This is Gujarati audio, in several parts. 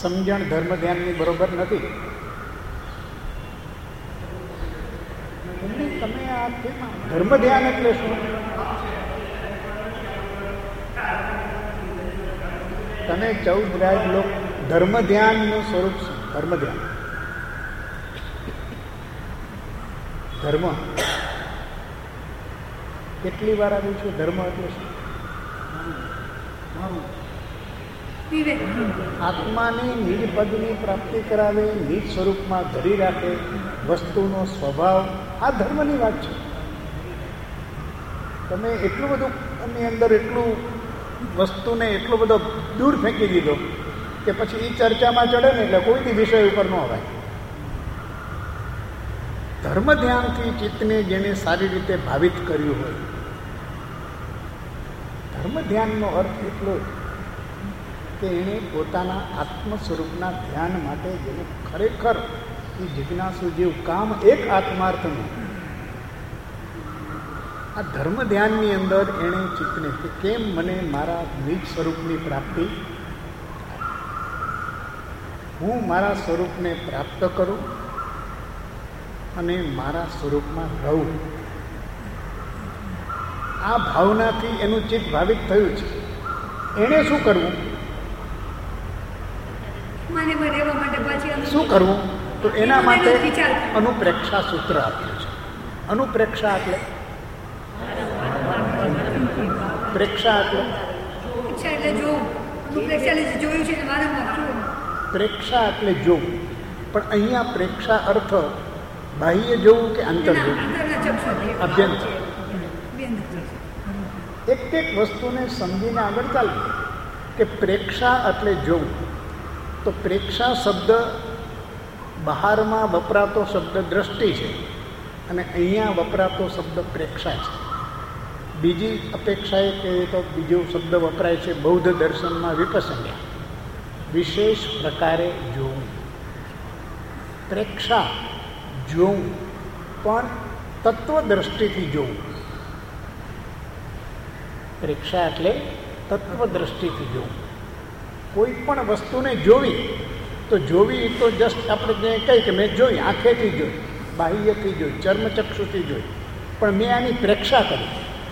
સમજણ ધર્મ ધ્યાનની બરોબર નથી. તમે આ ધર્મ ધ્યાન એટલે શું? તમે 14 રાજ લોક ધર્મ ધ્યાનનું સ્વરૂપ શું? ધર્મ ધ્યાન, ધર્મ કેટલી વાર આવ્યું છે? ધર્મ એટલે શું? આત્માની નિજ પદની પ્રાપ્તિ કરાવે, નિજ સ્વરૂપમાં ધરી રાખે, વસ્તુનો સ્વભાવ, આ ધર્મની વાત છે. તમે એટલું બધું એની અંદર એટલું વસ્તુને એટલો બધો દૂર ફેંકી દીધો કે પછી એ ચર્ચામાં ચડે ને એટલે કોઈ બી વિષય ઉપર ન અવાય. ધર્મ ધ્યાનથી ચિત્તને જેને સારી રીતે ભાવિત કર્યું હોય, ધર્મ ધ્યાનનો અર્થ એટલો કે એણે પોતાના આત્મ સ્વરૂપના ધ્યાન માટે જેને ખરેખર એ જિજ્ઞાસુ જીવ કામ એક આત્માર્થનું, આ ધર્મ ધ્યાનની અંદર એણે ચિત્તને કે કેમ મને મારા નિજ સ્વરૂપની પ્રાપ્તિ, હું મારા સ્વરૂપને પ્રાપ્ત કરું અને મારા સ્વરૂપમાં રહું. આ ભાવનાથી એનું ચિત્ત ભાવિત થયું છે. એણે શું કરવું? શું કરવું? તો એના માટે અનુપ્રેક્ષા સૂત્ર આપ્યું છે. અનુપ્રેક્ષા એટલે પ્રેક્ષા એટલે પ્રેક્ષા એટલે જોવું. પણ અહીંયા પ્રેક્ષા અર્થ બાહ્ય જોવું કે આંતર જોવું? અભ્યંતર. એક વસ્તુને સમજીને આગળ ચાલવું કે પ્રેક્ષા એટલે જોવું. તો પ્રેક્ષા શબ્દ બહારમાં વપરાતો શબ્દ દ્રષ્ટિ છે અને અહીંયા વપરાતો શબ્દ પ્રેક્ષા છે. બીજી અપેક્ષાએ કહીએ તો બીજો શબ્દ વપરાય છે બૌદ્ધ દર્શનમાં વિપસન્યા, વિશેષ પ્રકારે જોવું. પ્રેક્ષા જોવું પણ તત્વદ્રષ્ટિથી જોવું. પ્રેક્ષા એટલે તત્વદ્રષ્ટિથી જોવું. કોઈ પણ વસ્તુને જોવી તો જોવી તો જસ્ટ આપણે જે કહી કે મેં જોઈ, આંખેથી જોઈ, બાહ્યથી જોઈ, ચર્મચક્ષુથી જોઈ, પણ મેં આની પ્રેક્ષા કરી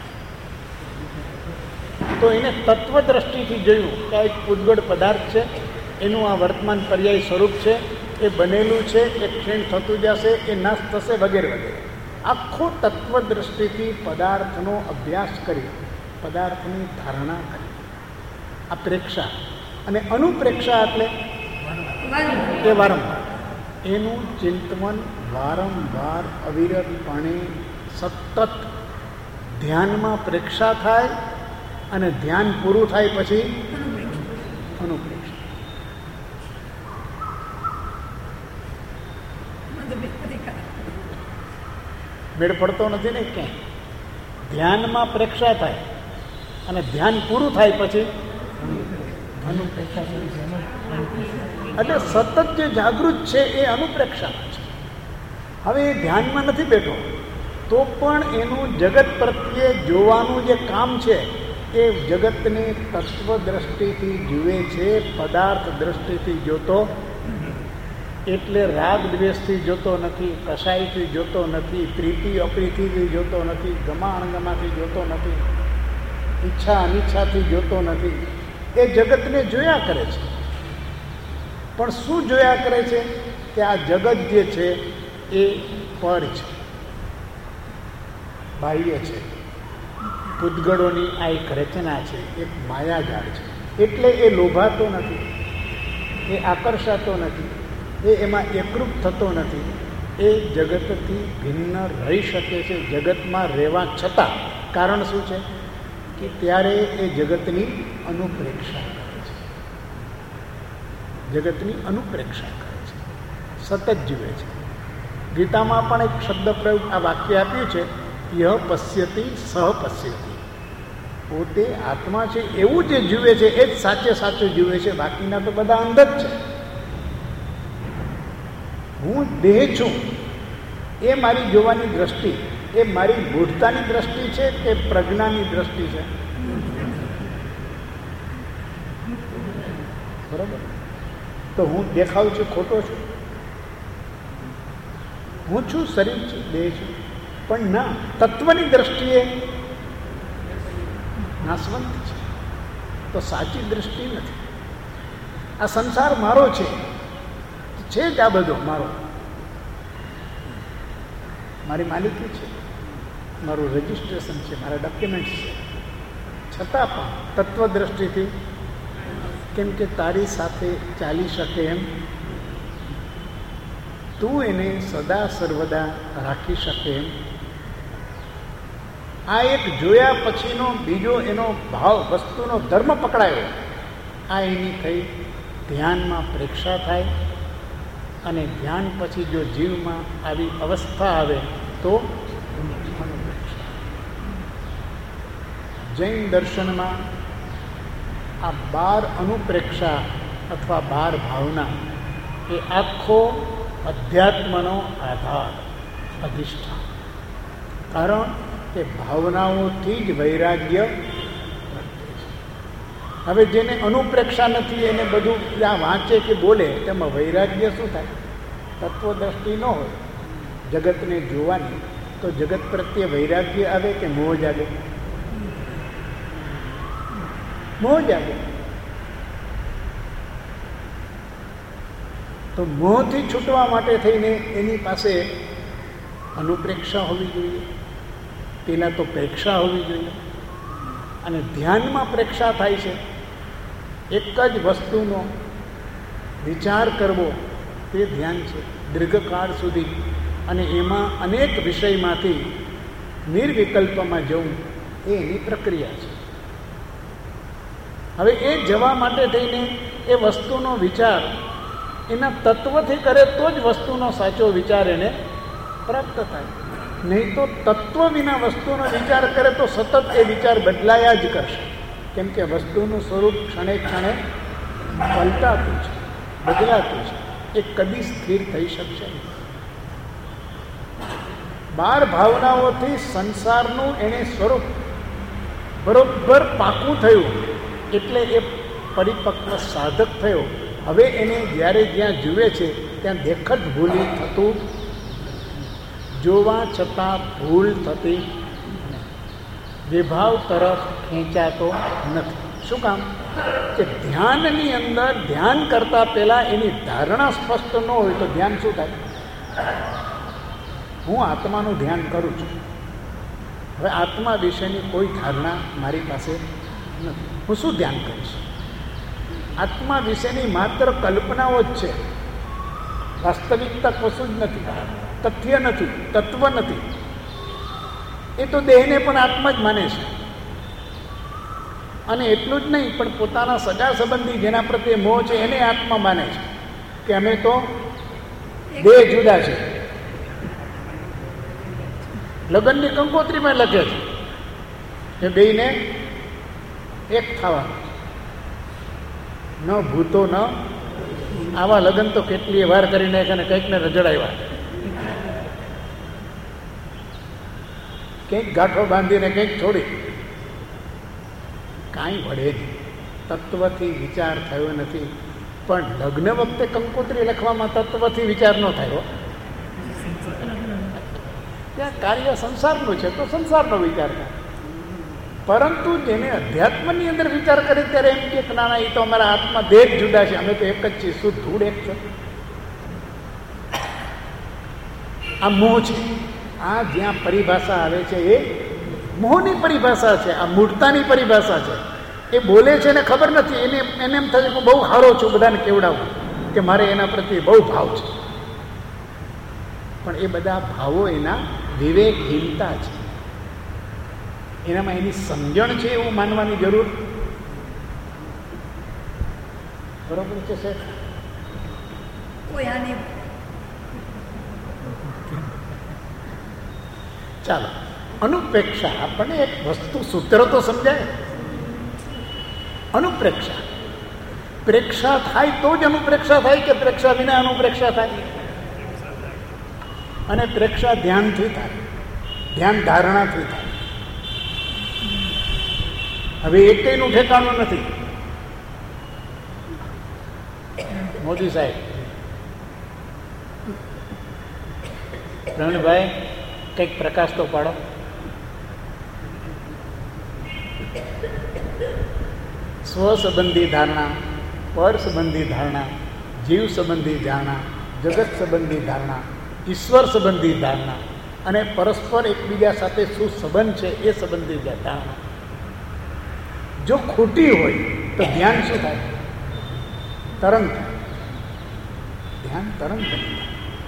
તો એને તત્વદ્રષ્ટિથી જોયું કે આ એક ઉદ્ગળ પદાર્થ છે, એનું આ વર્તમાન પર્યાય સ્વરૂપ છે, એ બનેલું છે, એ ક્ષીણ થતું જશે, એ નાશ થશે, વગેરે વગેરે. આખો તત્વદ્રષ્ટિથી પદાર્થનો અભ્યાસ કરી પદાર્થની ધારણા કરી, આ પ્રેક્ષા. અને અનુપ્રેક્ષા એટલે એ વારંવાર એનું ચિંતન વારંવાર અવિરતપણે સતત ધ્યાનમાં પ્રેક્ષા થાય અને ધ્યાન પૂરું થાય પછી અનુપ્રેક્ષા. મેળ પડતો નથી ને ક્યાંય. ધ્યાનમાં પ્રેક્ષા થાય અને ધ્યાન પૂરું થાય પછી અનુપ્રેક્ષા. એટલે સતત જે જાગૃત છે એ અનુપ્રેક્ષામાં છે. હવે એ ધ્યાનમાં નથી બેઠો તો પણ એનું જગત પ્રત્યે જોવાનું જે કામ છે એ જગતને તત્વ દ્રષ્ટિથી જુએ છે, પદાર્થ દ્રષ્ટિથી જોતો. એટલે રાગ દ્વેષથી જોતો નથી, કસાઈથી જોતો નથી, પ્રીતિ અપ્રીતિથી જોતો નથી, ગમા અણગમાથી જોતો નથી, ઈચ્છા અનિચ્છાથી જોતો નથી. એ જગતને જોયા કરે છે. પણ શું જોયા કરે છે કે આ જગત જે છે એ પર છે, બાહ્ય છે, પૂતગળોની આ એક રચના છે, એક માયાજાળ છે. એટલે એ લોભાતો નથી, એ આકર્ષાતો નથી, એ એમાં એકરૂપ થતો નથી. એ જગતથી ભિન્ન રહી શકે છે જગતમાં રહેવા છતાં. કારણ શું છે કે ત્યારે એ જગતની અનુપ્રેક્ષા કરે છે, જગતની અનુપ્રેક્ષા કરે છે, સતત જીવે છે. ગીતામાં પણ એક શબ્દ પ્રયોગ, આ વાક્ય આપ્યું છે, યહ પશ્યતિ સહ પશ્યતિ. પોતે આત્મા છે એવું જે જીવે છે એ જ સાચે સાચું જીવે છે, બાકીના તો બધા અંધ જ છે. હું દેહ છું એ મારી જોવાની દ્રષ્ટિ, એ મારી મૂઢતાની દ્રષ્ટિ છે કે પ્રજ્ઞાની દ્રષ્ટિ છે? બરાબર. તો હું દેખાવ છું ખોટો છું? હું છું, શરીર છું, દેહ છું, પણ ના, તત્વની દ્રષ્ટિએ નાશવંત છે. તો સાચી દ્રષ્ટિ નથી. આ સંસાર મારો છે જ આ બધો મારો, મારી માલિકી છે, મારું રજિસ્ટ્રેશન છે, મારા ડોક્યુમેન્ટ્સ છે. છતાં પણ તત્વ દ્રષ્ટિથી કેમ કે તારી સાથે ચાલી શકે એમ, તું એને સદા સર્વદા રાખી શકે એમ, આ એક જોયા પછીનો બીજો એનો ભાવ, વસ્તુનો ધર્મ પકડાયો. આ એની થઈ ધ્યાનમાં પ્રેક્ષા થાય, અને ધ્યાન પછી જો જીવમાં આવી અવસ્થા આવે તો જૈન દર્શનમાં આ 12 અનુપ્રેક્ષા અથવા 12 ભાવના એ આખો અધ્યાત્મનો આધાર, અધિષ્ઠાન. કારણ કે ભાવનાઓથી જ વૈરાગ્ય વર્તે છે. હવે જેને અનુપ્રેક્ષા નથી એને બધું ત્યાં વાંચે કે બોલે, તેમાં વૈરાગ્ય શું થાય? તત્વદ્રષ્ટિ ન હોય જગતને જોવાની, તો જગત પ્રત્યે વૈરાગ્ય આવે કે મોહ જાગે? મોહ જાગે. તો મોહથી છૂટવા માટે થઈને એની પાસે અનુપ્રેક્ષા હોવી જોઈએ, પહેલાં તો પ્રેક્ષા હોવી જોઈએ. અને ધ્યાનમાં પ્રેક્ષા થાય છે, એક જ વસ્તુનો વિચાર કરવો તે ધ્યાન છે દીર્ઘકાળ સુધી, અને એમાં અનેક વિષયમાંથી નિર્વિકલ્પમાં જવું એ એની પ્રક્રિયા છે. હવે એ જવા માટે થઈને એ વસ્તુનો વિચાર એના તત્વથી કરે તો જ વસ્તુનો સાચો વિચાર એને પ્રાપ્ત થાય. નહીં તો તત્વ વિના વસ્તુનો વિચાર કરે તો સતત એ વિચાર બદલાયા જ કરશે. કેમ કે વસ્તુનું સ્વરૂપ ક્ષણે ક્ષણે પલટાતું છે, બદલાતું છે, એ કદી સ્થિર થઈ શકશે નહીં. 12 ભાવનાઓથી સંસારનું એને સ્વરૂપ બરોબર પાકું થયું, એટલે એ પરિપક્વ સાધક થયો. હવે એને જ્યારે જ્યાં જુએ છે ત્યાં દેખત ભૂલી થતું, જોવા છતાં ભૂલ થતી, વિભાવ તરફ ખેંચાતો નથી. શું કામ? કે ધ્યાનની અંદર ધ્યાન કરતાં પહેલાં એની ધારણા સ્પષ્ટ ન હોય તો ધ્યાન શું થાય? હું આત્માનું ધ્યાન કરું છું, હવે આત્મા વિશેની કોઈ ધારણા મારી પાસે નથી, હું શું ધ્યાન કરીશ? આત્મા વિશેની માત્ર કલ્પનાઓ જ છે, વાસ્તવિકતા કશું જ નથી, તથ્ય નથી, તત્વ નથી. એ તો દેહને પણ આત્મા જ માને છે. અને એટલું જ નહીં, પણ પોતાના સગા સંબંધી જેના પ્રત્યે મોહ છે એને આત્મા માને છે કે અમે તો બે જુદા છે. લગ્નની કંકોત્રીમાં લખે છે કે બેયને એક થવાનું, ન ભૂતો ન આવા લગ્ન તો કેટલીય વાર કરીને અને કંઈકને રજડાવ્યા, કંઈક ગાંઠો બાંધીને કંઈક છોડી, કાંઈ વળે નહીં. તત્વથી વિચાર થયો નથી. પણ લગ્ન વખતે કંકોત્રી લખવામાં તત્વથી વિચાર ન થયો. ત્યાં કાર્ય સંસારનું છે તો સંસારનો વિચાર થાય. પરંતુ જેને અધ્યાત્મની અંદર વિચાર કરે ત્યારે એમ કે ના, એ તો અમારા આત્મા દેહ જુદા છે, અમે તો એક જ છીએ, શુદ્ધ ધૂળ એક છે. આ મોહ છે. આ જ્યાં પરિભાષા આવે છે એ મોહની પરિભાષા છે, આ મૂળતાની પરિભાષા છે. એ બોલે છે ને ખબર નથી, એને એમ થાય કે બહુ સારો છું, બધાને કેવડાવું કે મારે એના પ્રત્યે બહુ ભાવ છે. પણ એ બધા ભાવો એના વિવેકહીનતા છે, એનામાં એની સમજણ છે એવું માનવાની જરૂર. બરોબર છે સર? ચાલો, અનુપ્રેક્ષા આપણને એક વસ્તુ સૂત્ર તો સમજાય. અનુપ્રેક્ષા, પ્રેક્ષા થાય તો જ અનુપ્રેક્ષા થાય કે પ્રેક્ષા વિના અનુપ્રેક્ષા થાય? અને પ્રેક્ષા ધ્યાનથી થાય, ધ્યાન ધારણાથી થાય. હવે એકેયનું ઠેકાણું નથી. મોદી સાહેબ, પ્રવીણભાઈ કંઈક પ્રકાશ તો પાડો. સ્વ સંબંધી ધારણા, પર સંબંધી ધારણા, જીવ સંબંધી ધારણા, જગત સંબંધી ધારણા, ઈશ્વર સંબંધી ધારણા અને પરસ્પર એકબીજા સાથે શું સંબંધ છે એ સંબંધી ધારણા જો ખોટી હોય તો ધ્યાન શું થાય? તરંગ થાય. ધ્યાન તરંગ બની જાય.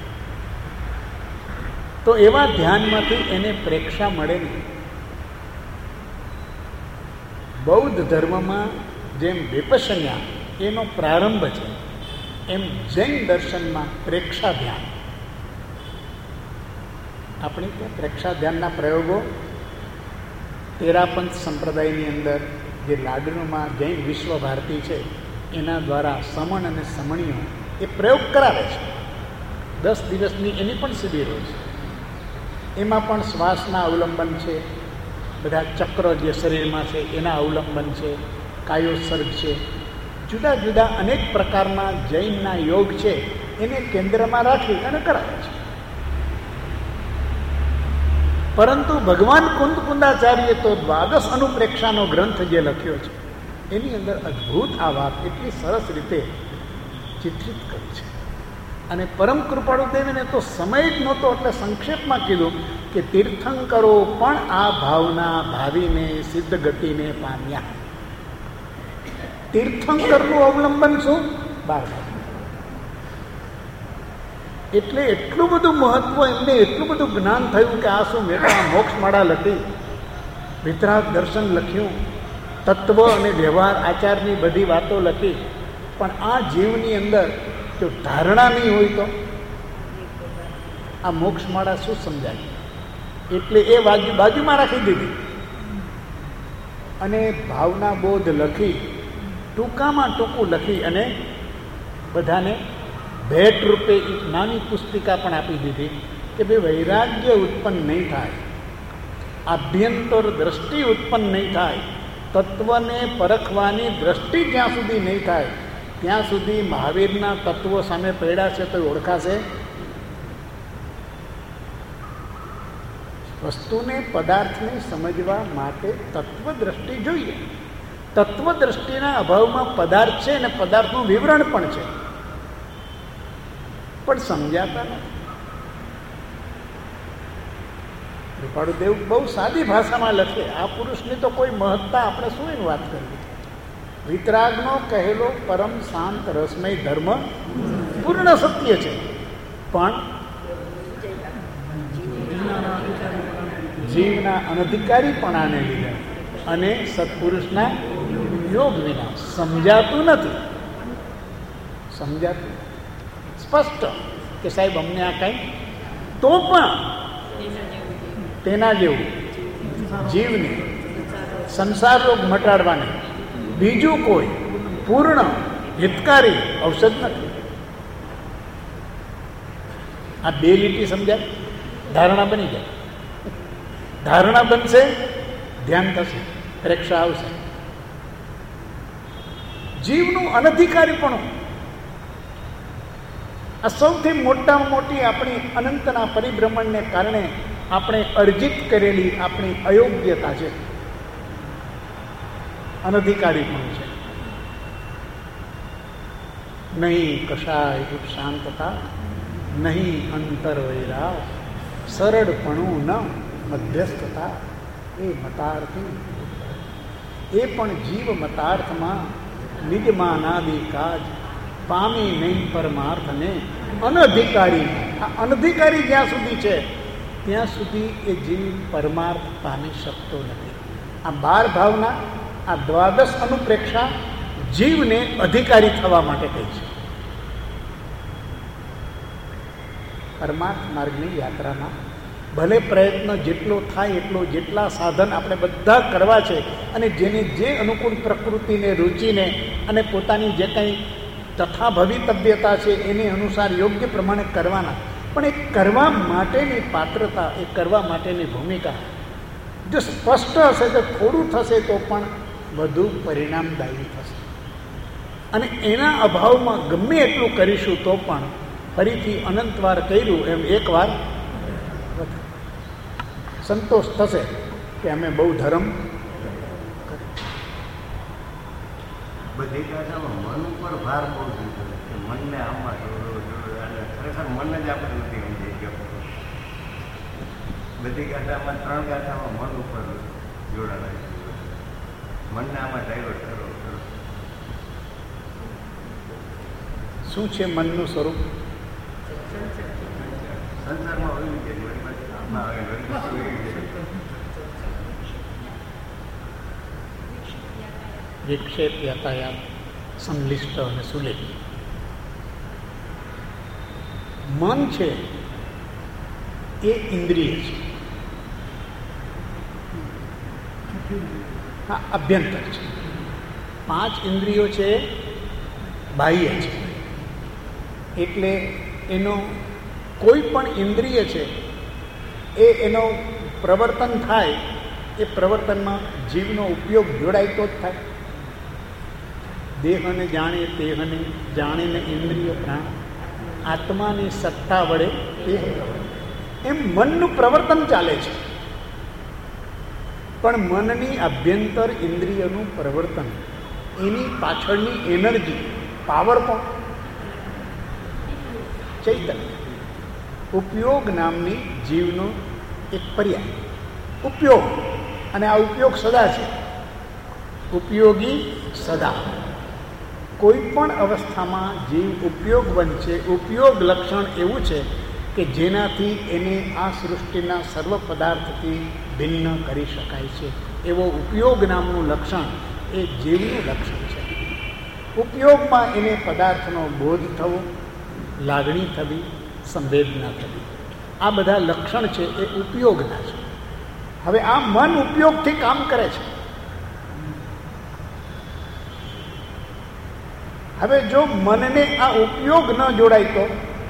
તો એવા ધ્યાનમાંથી એને પ્રેક્ષા મળે નહીં. બૌદ્ધ ધર્મમાં જેમ વિપશ્યના એનો પ્રારંભ છે, એમ જૈન દર્શનમાં પ્રેક્ષા ધ્યાન. આપણે ત્યાં પ્રેક્ષા ધ્યાનના પ્રયોગો તેરાપંથ સંપ્રદાયની અંદર જે લાડનુમાં જૈન વિશ્વ ભારતી છે એના દ્વારા સમણ અને સમણીઓ એ પ્રયોગ કરાવે છે. 10 દિવસની એની પણ શિબિરો છે. એમાં પણ શ્વાસના અવલંબન છે, બધા ચક્ર જે શરીરમાં છે એના અવલંબન છે, કાયોસર્ગ છે, જુદા જુદા અનેક પ્રકારના જૈનના યોગ છે એને કેન્દ્રમાં રાખી અને કરાવે છે. પરંતુ ભગવાન કુંદકુંદાચાર્યે તો દ્વાદશ અનુપ્રેક્ષાનો ગ્રંથ જે લખ્યો છે એની અંદર અદ્ભુત આ વાત એટલી સરસ રીતે ચિત્રિત કરી છે. અને પરમ કૃપાળુ દેવીને તો સમય જ નહોતો એટલે સંક્ષેપમાં કીધું કે તીર્થંકરો પણ આ ભાવના ભાવીને સિદ્ધ ગતિને પામ્યા. તીર્થંકરનું અવલંબન શું? 12. એટલે એટલું બધું મહત્વ, એમને એટલું બધું જ્ઞાન થયું કે આ શું મેં તો આ મોક્ષમાળા લખી, વિતરાગ દર્શન લખ્યું, તત્વ અને વ્યવહાર આચારની બધી વાતો લખી, પણ આ જીવની અંદર જો ધારણા નહીં હોય તો આ મોક્ષમાળા શું સમજાય? એટલે એ બાજુમાં રાખી દીધી અને ભાવના બોધ લખી, ટૂંકામાં ટૂંકું લખી અને બધાને ભેટ રૂપે એક નાની પુસ્તિકા પણ આપી દીધી કે ભાઈ વૈરાગ્ય ઉત્પન્ન નહીં થાય, આભ્યંતર દ્રષ્ટિ ઉત્પન્ન નહીં થાય, તત્વને પરખવાની દ્રષ્ટિ જ્યાં સુધી નહીં થાય ત્યાં સુધી મહાવીરના તત્વો સામે પડ્યા છે તો ઓળખાશે. વસ્તુને, પદાર્થને સમજવા માટે તત્વદ્રષ્ટિ જોઈએ. તત્વદ્રષ્ટિના અભાવમાં પદાર્થ છે અને પદાર્થનું વિવરણ પણ છે, પણ સમજાતા નથી. કૃપાળુદેવ બહુ સાદી ભાષામાં લખે, આ પુરુષની તો કોઈ મહત્તા આપણે શું એની વાત કરવી. વિતરાગનો કહેલો પરમ શાંત રસમય ધર્મ પૂર્ણ સત્ય છે, પણ જીવના અનધિકારીપણાને લીધે અને સત્પુરુષના યોગ વિના સમજાતું નથી. સમજાતું સ્પષ્ટ કે સાહેબ અમને આ કંઈ તો પણ તેના જેવું જીવને સંસાર રોગ મટાડવાને બીજું કોઈ પૂર્ણ હિતકારી ઔષધ નથી. આ 2 લીટી સમજાય, ધારણા બની જાય. ધારણા બનશે, ધ્યાન થશે, પ્રેક્ષા આવશે. જીવનું અનધિકારીપણું આ સૌથી મોટામાં મોટી આપણી અનંતના પરિભ્રમણને કારણે આપણે અર્જિત કરેલી આપણી અયોગ્યતા છે, અનધિકારીપણું છે. નહીં કશાય શાંતતા, નહીં અંતર વૈરાગ, સરળપણું ન મધ્યસ્થતા, એ મતાર્થી એ પણ જીવ મતાર્થમાં નિજમાનાદિ કાજ પામી નહીં પરમાર્થને અનધિકારી. આ અનધિકારી જ્યાં સુધી છે ત્યાં સુધી એ જીવ પરમાર્થ પામી શકતો નથી. આ 12 ભાવના, આ દ્વાદશ અનુપ્રેક્ષા જીવને અધિકારી થવા માટે કહી છે. પરમાર્થ માર્ગની યાત્રામાં ભલે પ્રયત્ન જેટલો થાય એટલો, જેટલા સાધન આપણે બધા કરવા છે અને જેને જે અનુકૂળ પ્રકૃતિને, રુચિને અને પોતાની જે કંઈ તથા ભવિતવ્યતા છે એને અનુસાર યોગ્ય પ્રમાણે કરવાના, પણ એ કરવા માટેની પાત્રતા, એ કરવા માટેની ભૂમિકા જો સ્પષ્ટ હશે તો થોડું થશે તો પણ વધુ પરિણામદાયી થશે. અને એના અભાવમાં ગમે એટલું કરીશું તો પણ ફરીથી અનંતવાર કર્યું એમ એકવાર સંતોષ થશે કે અમે બહુ ધર્મ. બધી કાઢામાં મન ઉપર ભાર બહુ દીધો કે મનને આમાં જોડો અને ખરેખર મન જ આપણે નથી સમજી ગયો. બધી ગાંઠામાં 3 ગાંઠામાં મન ઉપર જોડાના છે. મનને આમાં ડાયવર્ટ કરો. શું છે મનનું સ્વરૂપ? સંસારમાં હોય છે આમાં વિક્ષેપ, યાતાયાત, સંલિષ્ટ અને સુલિષ્ટ. મન છે એ ઇન્દ્રિય છે. હા, અભ્યંતર છે. 5 ઇન્દ્રિયો છે બાહ્ય છે. એટલે એનો કોઈ પણ ઇન્દ્રિય છે એનો પ્રવર્તન થાય, એ પ્રવર્તનમાં જીવનો ઉપયોગ જોડાય તો જ થાય. દેહને જાણે તેહને જાણીને ઇન્દ્રિય પ્રાણ, આત્માની સત્તા વડે એમ મનનું પ્રવર્તન ચાલે છે. પણ મનની અભ્યંતર ઇન્દ્રિયનું પ્રવર્તન, એની પાછળની એનર્જી, પાવર પણ ચૈતન્ય, ઉપયોગ નામની જીવનો એક પર્યાય. ઉપયોગ, અને આ ઉપયોગ સદા છે. ઉપયોગી સદા. કોઈ પણ અવસ્થામાં જીવ ઉપયોગ બનશે. ઉપયોગ લક્ષણ એવું છે કે જેનાથી એને આ સૃષ્ટિના સર્વ પદાર્થથી ભિન્ન કરી શકાય છે. એવો ઉપયોગ નામનું લક્ષણ એ જીવનું લક્ષણ છે. ઉપયોગમાં એને પદાર્થનો બોધ થવો, લાગણી થવી, સંવેદના થવી, આ બધા લક્ષણ છે એ ઉપયોગના છે. હવે આ મન ઉપયોગથી કામ કરે છે. હવે જો મનને આ ઉપયોગ ન જોડાય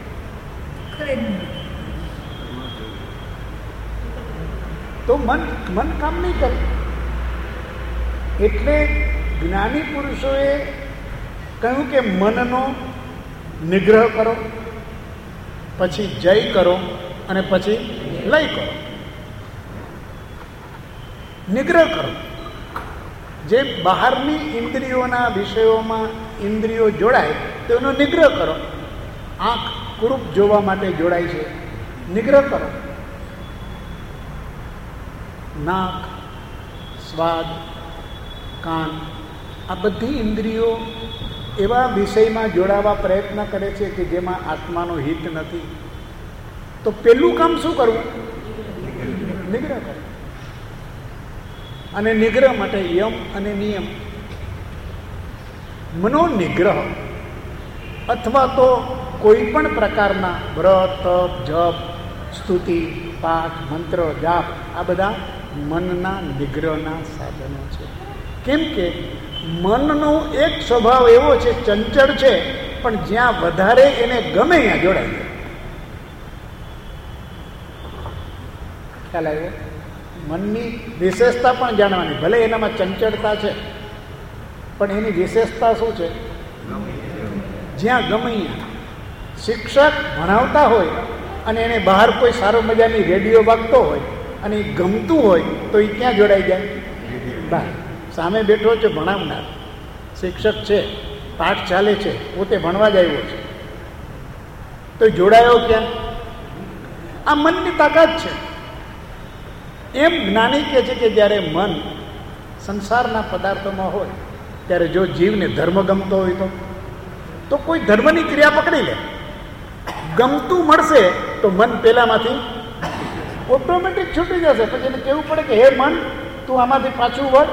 તો મન કામ નહીં કરે. એટલે જ્ઞાની પુરુષોએ કહ્યું કે મનનો નિગ્રહ કરો, પછી જય કરો, અને પછી લય કરો. નિગ્રહ કરો. જે બહારની ઇન્દ્રિયોના વિષયોમાં ઇન્દ્રિયો જોડાય તો એનો નિગ્રહ કરો. આંખ કુરૂપ જોવા માટે જોડાય છે, નિગ્રહ કરો. નાક, સ્વાદ, કાન, આ બધી ઇન્દ્રિયો એવા વિષયમાં જોડાવા પ્રયત્ન કરે છે કે જેમાં આત્માનો હિત નથી. તો પેલું કામ શું કરવું? નિગ્રહ કરો. અને નિગ્રહ માટે યમ અને નિયમ. મનોનિગ્રહ અથવા તો કોઈ પણ પ્રકારના વ્રત, તપ, જપ, સ્તુતિ, પાઠ, મંત્ર, જાપ, આ બધા મનના નિગ્રહના સાધનો છે. કેમ કે મનનો એક સ્વભાવ એવો છે, ચંચળ છે, પણ જ્યાં વધારે એને ગમે ત્યાં જોડાય જાય. ખ્યાલ આવ્યો? મનની વિશેષતા પણ જાણવાની. ભલે એનામાં ચંચળતા છે, પણ એની વિશેષતા શું છે? જ્યાં ગમે ત્યાં. શિક્ષક ભણાવતા હોય અને એને બહાર કોઈ સારો મજાની રેડિયો વાગતો હોય અને એ ગમતું હોય તો એ ક્યાં જોડાઈ જાય? બહાર. સામે બેઠો છે ભણાવનાર શિક્ષક છે, પાઠ ચાલે છે, પોતે ભણવા જ આવ્યો છે, તો જોડાયો ક્યાં? આ મનની તાકાત છે. એમ જ્ઞાની કહે છે કે જ્યારે મન સંસારના પદાર્થોમાં હોય ત્યારે જો જીવને ધર્મ ગમતો હોય તો કોઈ ધર્મની ક્રિયા પકડી લે. ગમતું મળશે તો મન પેલામાંથી ઓટોમેટિક છૂટી જશે. પછી એને કહેવું પડે કે હે મન, તું આમાંથી પાછું વળ.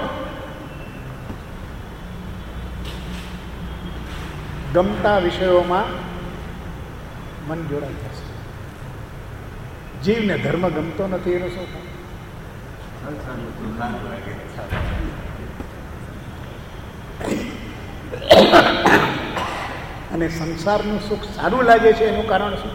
ગમતા વિષયોમાં મન જોડાઈ જશે. જીવને ધર્મ ગમતો નથી એનું શું થાય? અને સંસારનું સુખ સારું લાગે છે એનું કારણ શું?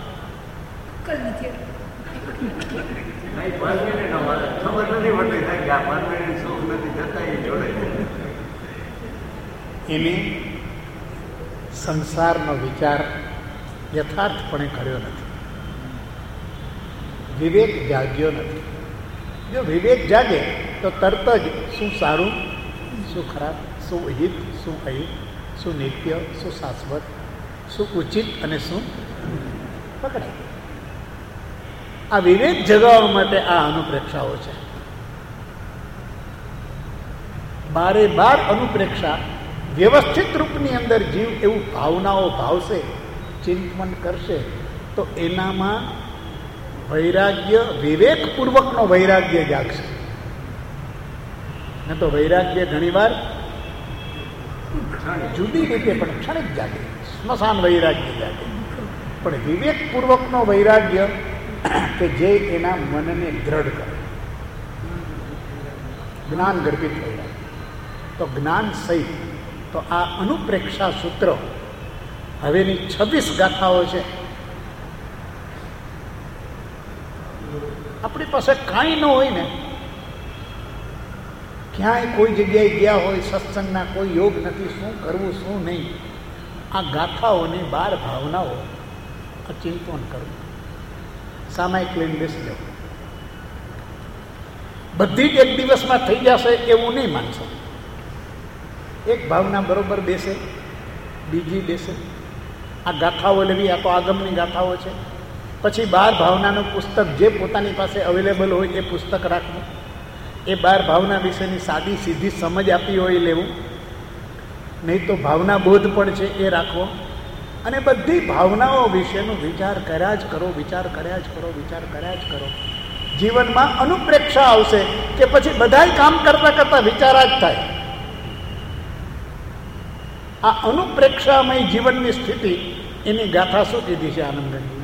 એને સંસારનો વિચાર યથાર્થપણે કર્યો નથી. વિવેક જાગ્યો નથી. જો વિવેક જાગે તો તરત જ શું સારું, શું ખરાબ, શું હિત, શું અહિત, શું નિત્ય, શું શાશ્વત, શું ઉચિત અને શું પકડાય. આ વિવેક જગાવવા માટે આ અનુપ્રેક્ષાઓ છે. બારે બાર અનુપ્રેક્ષા વ્યવસ્થિત રૂપની અંદર જીવ એવું ભાવનાઓ ભાવશે, ચિંતન કરશે તો એનામાં વૈરાગ્ય, વિવેકપૂર્વકનો વૈરાગ્ય જાગશે. ન તો વૈરાગ્ય ઘણીવાર જુદી રીતે પણ ક્ષણિક જાગે, સ્મશાન વૈરાગ્ય જાગે. પણ વિવેકપૂર્વકનો વૈરાગ્ય કે જે એના મનને દ્રઢ કરે, જ્ઞાન ગર્ભિત વૈરાગ્ય. તો જ્ઞાન સહિત તો આ અનુપ્રેક્ષા સૂત્ર હવેની 26 ગાથાઓ છે. આપણી પાસે કાંઈ ન હોય ને, ક્યાંય કોઈ જગ્યાએ ગયા હોય, સત્સંગના કોઈ યોગ નથી, શું કરવું શું નહીં, આ ગાથાઓની 12 ભાવનાઓ ચિંતન કરવું, સામાયિક લઈને બેસી જવું. બધી જ એક દિવસમાં થઈ જશે એવું નહીં માનશો. એક ભાવના બરોબર બેસે, બીજી બેસે. આ ગાથાઓ લેવી, આ તો આગમની ગાથાઓ છે. પછી 12 ભાવનાનું પુસ્તક જે પોતાની પાસે અવેલેબલ હોય એ પુસ્તક રાખવું. એ 12 ભાવના વિશેની સાદી સીધી સમજ આપી હોય લેવું. નહીં તો ભાવના બોધ પણ છે એ રાખવો. અને બધી ભાવનાઓ વિશેનો વિચાર કર્યા જ કરો, વિચાર કર્યા જ કરો, વિચાર કર્યા જ કરો. જીવનમાં અનુપ્રેક્ષા આવશે કે પછી બધાય કામ કરતા કરતા વિચારા જ થાય. આ અનુપ્રેક્ષામય જીવનની સ્થિતિ, એની ગાથા શું કીધી છે આનંદગંજી?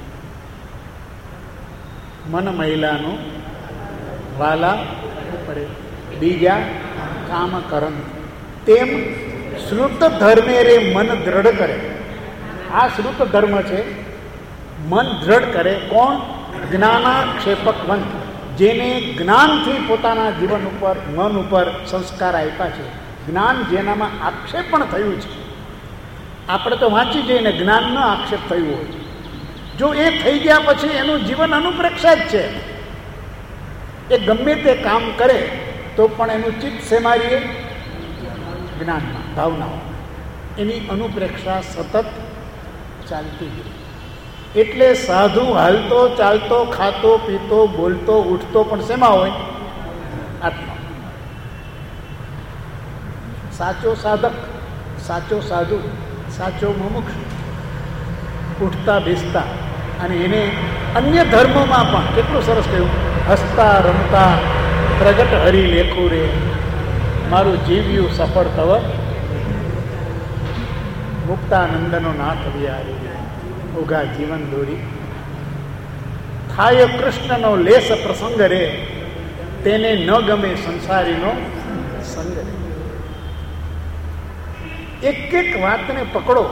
મન મહિલાનું વાલા પડે, બીજા કામ કરન, તેમ શ્રુત ધર્મે રે મન દ્રઢ કરે. આ શ્રુત ધર્મ છે, મન દ્રઢ કરે. કોણ? જ્ઞાનાક્ષેપકવંત, જેને જ્ઞાનથી પોતાના જીવન ઉપર, મન ઉપર સંસ્કાર આપ્યા છે. જ્ઞાન જેનામાં આક્ષેપણ થયું છે. આપણે તો વાંચી જઈને જ્ઞાન ન આક્ષેપ થયું હોય. જો એ થઈ ગયા પછી એનું જીવન અનુપ્રેક્ષા જ છે. એ ગમે તે કામ કરે તો પણ એનું ચિત્ત શેમાં રહે? જ્ઞાનમાં, ભાવનાઓ. એની અનુપ્રેક્ષા સતત ચાલતી ગઈ. એટલે સાધુ હાલતો ચાલતો ખાતો પીતો બોલતો ઉઠતો પણ શેમાં હોય? આત્મા. સાચો સાધક, સાચો સાધુ, સાચો મુમુક્ષ, ઉઠતા બેસતા. અને એને અન્ય ધર્મોમાં પણ કેટલું સરસ કહ્યું, હસતા રમતા પ્રગટ હરી લેખું રે, મારું જીવ્યું સફળ તવ, મુક્તાનંદનો નાથ વિહારી, ઉગા જીવન દોરી, થાય કૃષ્ણનો લેસ પ્રસંગ રે, તેને ન ગમે સંસારીનો સંગ રે. એક એક વાતને પકડો.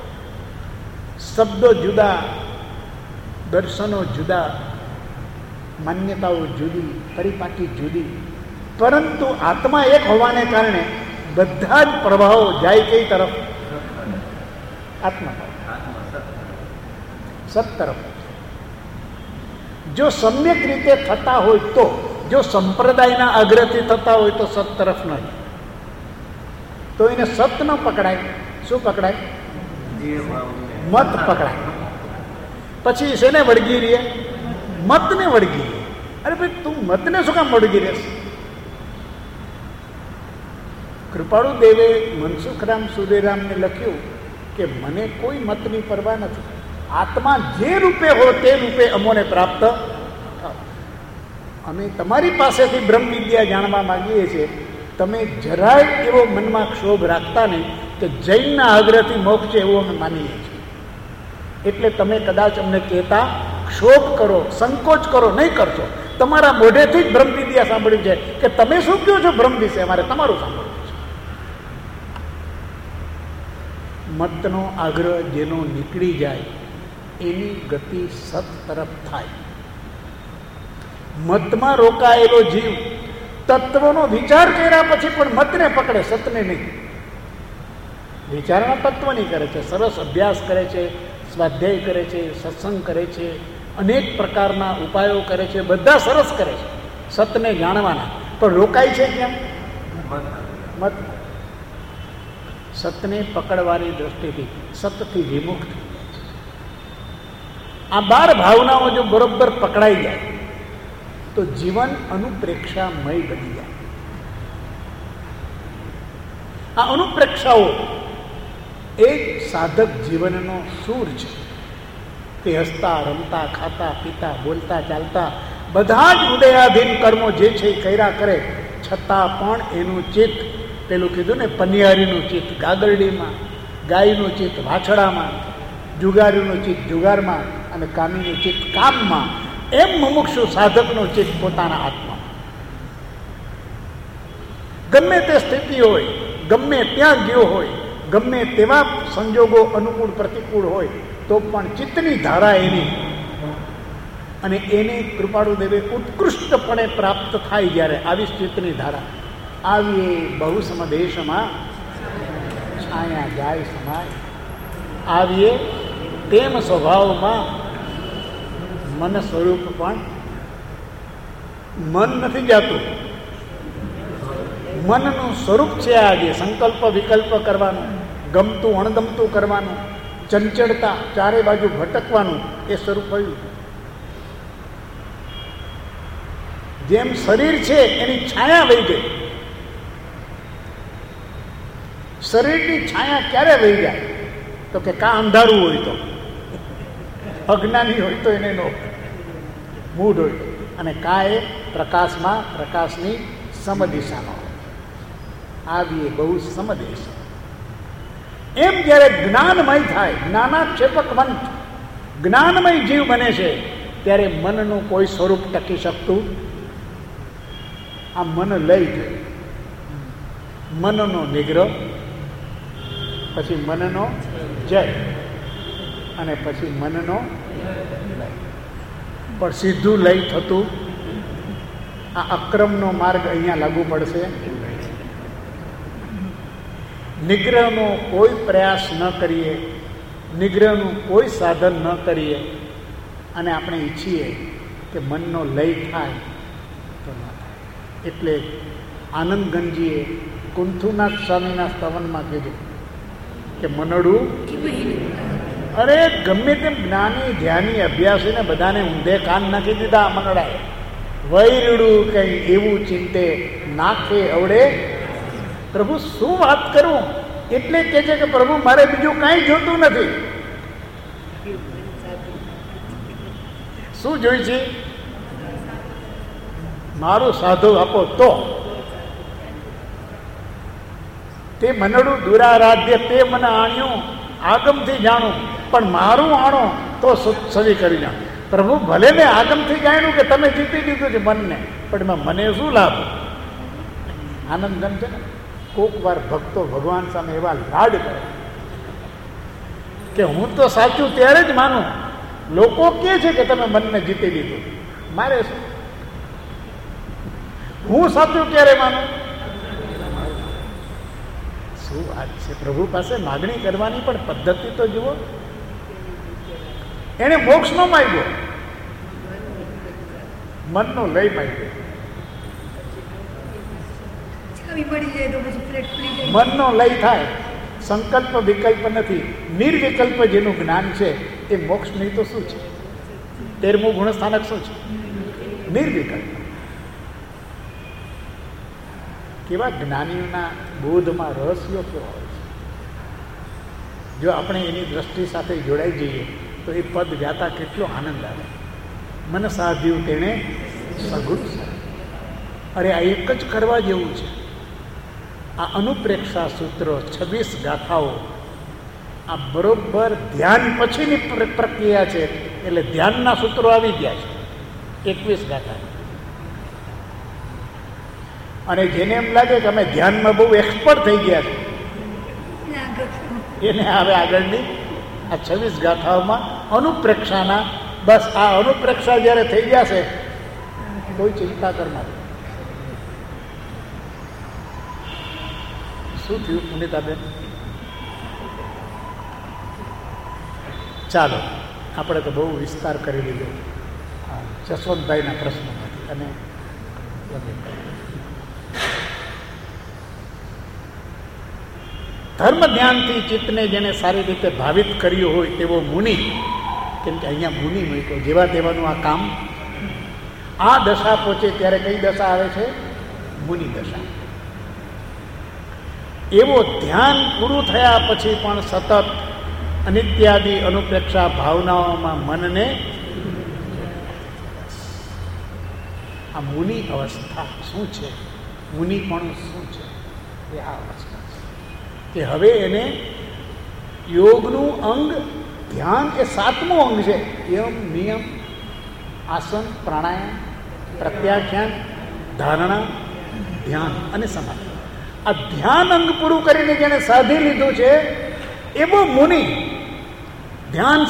શબ્દો જુદા, દર્શનો જુદા, માન્યતાઓ જુદી, પરિપાટી જુદી, પરંતુ આત્મા એક હોવાને કારણે બધા જ પ્રભાવો જાય કઈ તરફ? આત્મા સત તરફ. જો સમ્યક રીતે થતા હોય તો, જો સંપ્રદાયના આગ્રહથી થતા હોય તો સત તરફ નહીં. તો એને સત ન પકડાય. શું પકડાય? મત પકડાય. પછી શેને વળગી રહે? મતને વળગી રહે. અરે ભાઈ, તું મતને શું કામ વળગી રહેશ? કૃપાળુ દેવે મનસુખરામ સુરેરામને લખ્યું કે મને કોઈ મતની પરવા નથી. આત્મા જે રૂપે હો તે રૂપે અમોને પ્રાપ્ત થાવ. અમે તમારી પાસેથી બ્રહ્મ વિદ્યા જાણવા માંગીએ છીએ. તમે જરાય એવો મનમાં ક્ષોભ રાખતા નહીં કે જૈનના આગ્રહથી મોક્ષ છે એવું અમે માનીએ છીએ. એટલે તમે કદાચ અમને કહેતા ક્ષોભ કરો, સંકોચ કરો, નહીં કરશો. તમારા મોઢેથી જ બ્રહ્મ વિદ્યા સાંભળ્યું છે કે તમે શું કહો છો બ્રહ્મ વિશે, અમારે તમારું સાંભળવું છે. મતનો આગ્રહ જેનો નીકળી જાય એની ગતિ સત તરફ થાય. મતમાં રોકાયેલો જીવ તત્વનો વિચાર કર્યા પછી પણ મતને પકડે, સતને નહીં. વિચારણા તત્વની કરે છે, સરસ અભ્યાસ કરે છે, સ્વાધ્યાય કરે છે, સત્સંગ કરે છે, અનેક પ્રકારના ઉપાયો કરે છે, બધા સરસ કરે છે સતને જાણવાના. પણ રોકાય છે કેમ? મત સતને પકડવાની દ્રષ્ટિથી, સતથી વિમુખ. આ 12 ભાવનાઓ જો બરોબર પકડાઈ જાય તો જીવન અનુપ્રેક્ષામય બની જાય. આ અનુપ્રેક્ષાઓ એ સાધક જીવનનો સૂર છે. તે હસતા, રમતા, ખાતા, પીતા, બોલતા, ચાલતા બધા જ ઉદયાધીન કર્મો જે છે એ કર્યા કરે, છતાં પણ એનું ચિત્ત, પેલું કીધું ને, પનિયારીનું ચિત્ત ગાગરડીમાં, ગાયનું ચિત્ત વાછડામાં, જુગારીનું ચિત્ત જુગારમાં અને કામીનું ચિત્ત કામમાં, એમ મુમુક્ષુ સાધકનું ચિત્ત પોતાના આત્મા. ગમે તે સ્થિતિ હોય, ગમે ત્યાં ગયો હોય, ગમે તેવા સંજોગો અનુકૂળ પ્રતિકૂળ હોય, તો પણ ચિત્તની ધારા એની, અને એને કૃપાળુ દેવે ઉત્કૃષ્ટપણે પ્રાપ્ત થાય. જ્યારે આવી ચિત્તની ધારા આવીએ બહુ સમદેશમાં છાયા જાય સમાય, આવીએ તેમ સ્વભાવમાં મન સ્વરૂપ પણ. મન નથી જાતું, મનનું સ્વરૂપ છે આ જે સંકલ્પ વિકલ્પ કરવાનું, ગમતું અણગમતું કરવાનું, ચંચળતા, ચારે બાજુ ભટકવાનું, એ સ્વરૂપ થયું. જેમ શરીર છે એની છાયા વહી ગઈ. શરીરની છાયા ક્યારે વહી જાય? તો કે કા અંધારું હોય તો, અજ્ઞાની હોય તો એને નો મૂઢ હોય તો, અને કા એ પ્રકાશમાં, પ્રકાશની સમદિશામાં હોય. આવીએ બહુ સમદેશ. એમ જ્યારે જ્ઞાનમય થાય, જ્ઞાનાક્ષેપકવંત જ્ઞાનમય જીવ બને છે, ત્યારે મનનું કોઈ સ્વરૂપ ટકી શકતું. આ મન લઈ ગયું, મનનો નિગ્રહ, પછી મનનો જય, અને પછી મનનો લય. પણ સીધું લઈ થતું આ અક્રમનો માર્ગ અહીંયા લાગુ પડશે. નિગ્રહનો કોઈ પ્રયાસ ન કરીએ, નિગ્રહનું કોઈ સાધન ન કરીએ, અને આપણે ઈચ્છીએ કે મનનો લય થાય તો ન થાય. એટલે આનંદગંજીએ કુંથુનાથ સ્વામીના સ્તવનમાં કીધું કે મનડું, અરે ગમે તેમ જ્ઞાની ધ્યાની અભ્યાસીને બધાને ઊંધે કાન નાખી દીધા. મનડાએ વૈરડું કંઈ એવું ચિંતે નાખે અવડે. પ્રભુ શું વાત કરું? એટલે કે છે કે પ્રભુ મારે બીજું કાંઈ જોતું નથી. શું જોઈ છે? મારું સાધુ આપો તો. તે મનડું દુરારાધ્ય તે મને આણ્યું, આગમથી જાણું, પણ મારું આણો તો સવી કરી જાણું. પ્રભુ ભલે મેં આગમથી જાણ્યું કે તમે જીતી દીધું છે મનને, પણ મને શું લાભ? આનંદ ગમ છે ને, કોક વાર ભક્તો ભગવાન સામે એવા લાડ કરે કે હું તો સાચું ત્યારે જ માનું. લોકો કહે છે કે તમે મનને જીતી લીધું, મારે શું? હું સાચું ક્યારે માનું? શું વાત છે? પ્રભુ પાસે માગણી કરવાની પણ પદ્ધતિ તો જુઓ. એને મોક્ષ નો માગ્યો, મનનો લય માગ્યો. મનનો લય થાય, સંકલ્પ વિકલ્પ નથી, નિર્વિકલ્પ જેનું જ્ઞાન છે એ મોક્ષ નહીં તો શું છે? 13મું ગુણસ્થાનક શું છે? નિર્વિકલ્પ. કેવા જ્ઞાનીઓના બોધમાં રહસ્યો કેવા હોય છે. જો આપણે એની દ્રષ્ટિ સાથે જોડાઈ જઈએ તો એ પદ ગાતા કેટલો આનંદ આવે. મન સાધ્યું તેણે સગુણ. અરે આ એક જ કરવા જેવું છે. આ અનુપ્રેક્ષા સૂત્રો 26 ગાથાઓ આ બરોબર ધ્યાન પછીની પ્રક્રિયા છે. એટલે ધ્યાનના સૂત્રો આવી ગયા છે 21 ગાથા. અને જેને એમ લાગે કે અમે ધ્યાનમાં બહુ એક્સપર્ટ થઈ ગયા છે, એને હવે આગળની આ 26 ગાથાઓમાં અનુપ્રેક્ષાના, બસ આ અનુપ્રેક્ષા જ્યારે થઈ ગયા છે કોઈ ચિંતા કરનાર. શું થયું પુનિતાબેન? ચાલો, આપણે તો બહુ વિસ્તાર કરી લીધો જસવંતભાઈના પ્રશ્નોમાંથી. અને ધર્મ ધ્યાનથી ચિત્તને જેને સારી રીતે ભાવિત કર્યું હોય તેવો મુનિ, કેમ કે અહીંયા મુનિ મૂક્યો, જેવા તેવાનું આ કામ, આ દશા પહોંચે ત્યારે કઈ દશા આવે છે? મુનિ દશા. એવો ધ્યાન પૂરું થયા પછી પણ સતત અનિત્યાદિ અનુપ્રેક્ષા ભાવનાઓમાં મનને, આ મુનિ અવસ્થા શું છે? મુનિ પણ શું છે? એ આ અવસ્થા છે કે હવે એને યોગનું અંગ ધ્યાન એ 7મું અંગ છે. યમ, નિયમ, આસન, પ્રાણાયામ, પ્રત્યાખ્યાન, ધારણા, ધ્યાન અને સમાધિ. આ ધ્યાન અંગ પૂરું કરીને જેને સાધી લીધું છે એવો મુનિ, ધ્યાન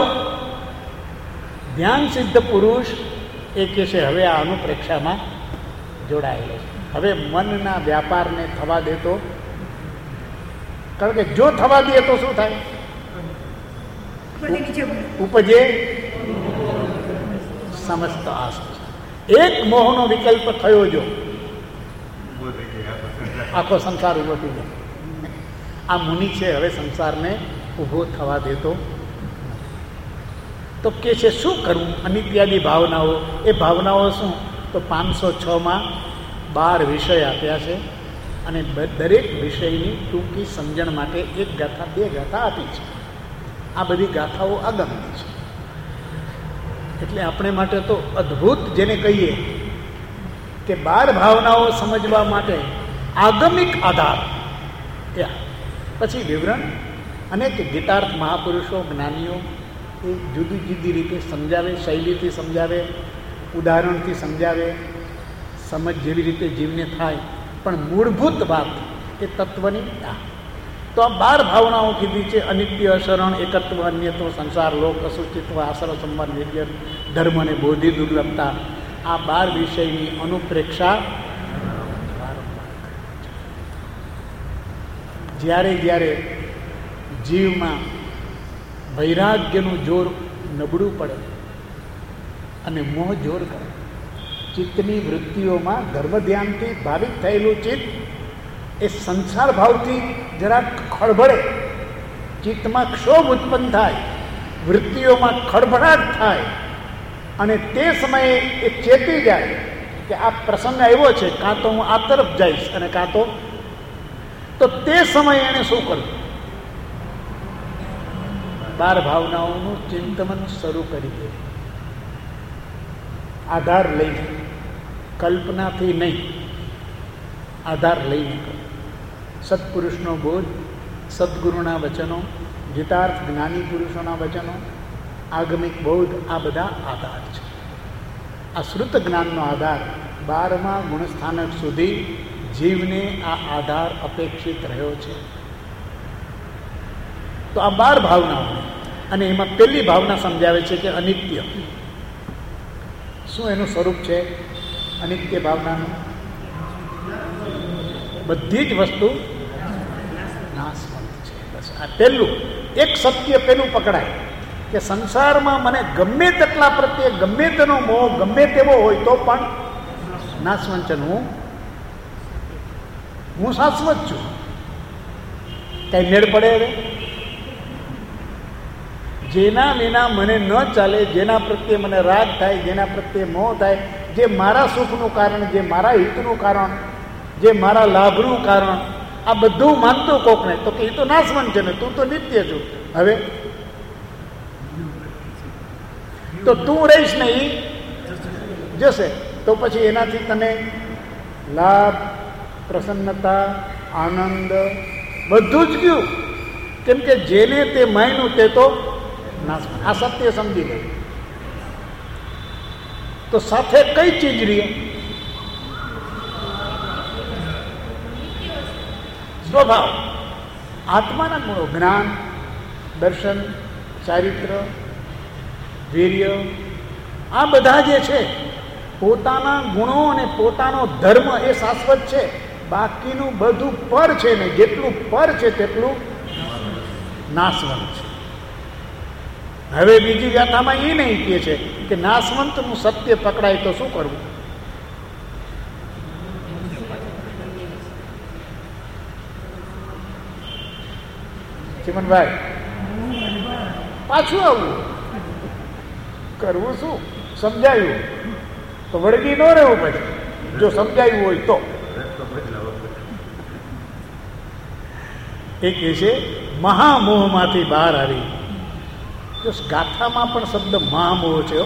સિદ્ધ પુરુષ એ કહે છે હવે આ અનુપ્રેક્ષામાં જોડાયેલો છે. હવે મનના વ્યાપારને થવા દેતો, કારણ કે જો થવા દે તો શું થાય? ઉપજે સમસ્ત આસુ. એક મોહનો વિકલ્પ થયો જો, આખો સંસાર ઉભો થઈ જાય. આ મુનિ છે હવે સંસારને ઊભો થવા દેતો. તો કે છે શું કરવું? અનિત્યાદી ભાવનાઓ. એ ભાવનાઓ શું? તો 506માં 12 વિષય આપ્યા છે અને દરેક વિષયની ટૂંકી સમજણ માટે 1 ગાથા 2 ગાથા આપી છે. આ બધી ગાથાઓ આગમની છે. એટલે આપણે માટે તો અદ્ભુત, જેને કહીએ કે 12 ભાવનાઓ સમજવા માટે આગમિક આધાર. પછી વિવરણ અનેક ગીતાર્થ મહાપુરુષો, જ્ઞાનીઓ એ જુદી જુદી રીતે સમજાવે, શૈલીથી સમજાવે, ઉદાહરણથી સમજાવે, સમજ જેવી રીતે જીવને થાય. પણ મૂળભૂત વાત એ તત્વની. તો આ 12 ભાવનાઓ કીધી છે. અનિત્ય, અશરણ, એકત્વ, અન્યત્વ, સંસાર, લોક, અસુચિત્વ, આસર, સંબંધ, નિર્જન, ધર્મ અને બોધિ દુર્લભતા. આ 12 વિષયની અનુપ્રેક્ષા જ્યારે જ્યારે જીવમાં વૈરાગ્યનું જોર નબળું પડે અને મોહ જોર કરે, ચિત્તની વૃત્તિઓમાં ધર્મ ધ્યાનથી ભાવિત થયેલું ચિત્ત એ સંસાર ભાવથી જરાક ખળભળે, ચિત્તમાં ક્ષોભ ઉત્પન્ન થાય, વૃત્તિઓમાં ખળભળાટ થાય અને તે સમયે એ ચેતી જાય કે આ પ્રસંગ આવ્યો છે, કાં તો હું આ તરફ જઈશ અને કાં તો તે સમયે એને શું કરવું? 12 ભાવનાઓનું ચિંતન શરૂ કરી દે. આધાર લઈને, કલ્પનાથી નહીં, આધાર લઈને કરો. સત્પુરુષનો બોધ, સદગુરુના વચનો, ગીતાર્થ જ્ઞાની પુરુષોના વચનો, આગમિક બોધ, આ બધા આધાર છે. આ શ્રુત જ્ઞાનનો આધાર 12મા ગુણસ્થાનક સુધી જીવને આ આધાર અપેક્ષિત રહ્યો છે. તો આ 12 ભાવનાઓ, અને એમાં પહેલી ભાવના સમજાવે છે કે અનિત્ય. શું એનું સ્વરૂપ છે અનિત્ય ભાવનાનું? બધી જ વસ્તુ નાશવંત છે. બસ આ પહેલું એક સત્ય પેલું પકડાય કે સંસારમાં મને ગમે તેટલા પ્રત્યે ગમે તેનો મોહ ગમે તેવો હોય તો પણ નાશવંચન, હું શાશ્વત છું. કઈ મેળ પડે? હવે જેના વિના મને ન ચાલે, જેના પ્રત્યે મને રાગ થાય, જેના પ્રત્યે મોહ થાય, જે મારા સુખનું કારણ, જે મારા હિતનું કારણ, જે મારા લાભનું કારણ, આ બધું માનતું કોકને તો કે એ તો નાશવંત છે ને, તું તો નિત્ય છું. હવે તો તું રહીશ ને એ જશે, તો પછી એનાથી તને લાભ, પ્રસન્નતા, આનંદ બધું જ ગયું. કેમ કે જેને તે માન્યું તે તો આ સત્ય સમજી ગયું. તો સાથે કઈ ચીજ રહી? સ્વભાવ, આત્માના ગુણો, જ્ઞાન, દર્શન, ચારિત્ર, વીર્ય, આ બધા જે છે પોતાના ગુણો અને પોતાનો ધર્મ એ શાશ્વત છે. બાકીનું બધું પર છે ને જેટલું પર છે તેટલું નાશવંત છે. હવે બીજી ગાથામાં એ નહીં કહે છે કે નાશવંતનું સત્ય પકડાય તો શું કરવું. ચિમનભાઈ પાછું આવવું, કરવું શું? સમજાયું તો વળગી ન રહેવું, પછી જો સમજાયું હોય તો. એ કહે છે મહામોહમાંથી બહાર આવી. જો ગાથામાં પણ શબ્દ મહામોહ છે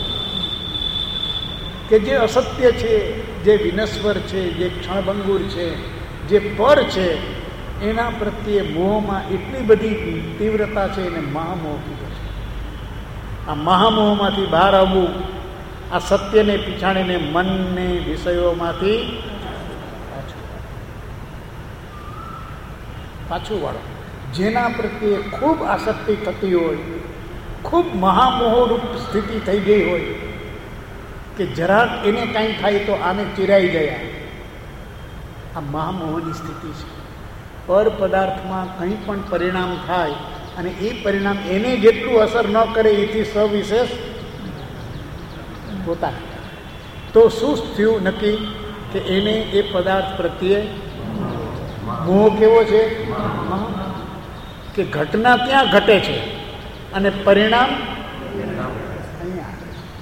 કે જે અસત્ય છે, જે વિનશ્વર છે, જે ક્ષણભંગુર છે, જે પર છે, એના પ્રત્યે મોહમાં એટલી બધી તીવ્રતા છે, એને મહામોહ કીધો છે. આ મહામોહમાંથી બહાર આવવું, આ સત્યને પીછાણીને મનને વિષયોમાંથી પાછું વાળો. જેના પ્રત્યે ખૂબ આસક્તિ થતી હોય, ખૂબ મહામોહરૂપ સ્થિતિ થઈ ગઈ હોય કે જરાક એને કાંઈ થાય તો આને ચિરાઈ ગયા, આ મહામોહની સ્થિતિ છે. પર પદાર્થમાં કંઈ પણ પરિણામ થાય અને એ પરિણામ એને જેટલું અસર ન કરે એથી સવિશેષ પોતાને, તો શું થયું નક્કી કે એને એ પદાર્થ પ્રત્યે મોહ કેવો છે કે ઘટના ત્યાં ઘટે છે અને પરિણામ અહીંયા.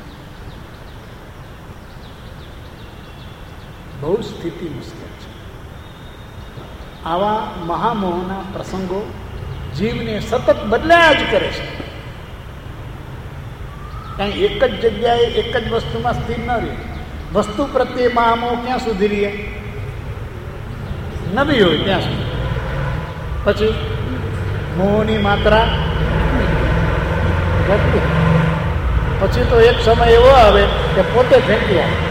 બહુ સ્થિતિ મુશ્કેલ છે. આવા મહામોહના પ્રસંગો જીવને સતત બદલાયા જ કરે છે. કાંઈ એક જ જગ્યાએ એક જ વસ્તુમાં સ્થિર ન રહે. વસ્તુ પ્રત્યે મહામોહ ક્યાં સુધી રહે? નવી હોય ત્યાં સુધી. પછી મોહની માત્રા ઘટતી, પછી તો એક સમય એવો આવે કે પોતે ફેંકી આવે.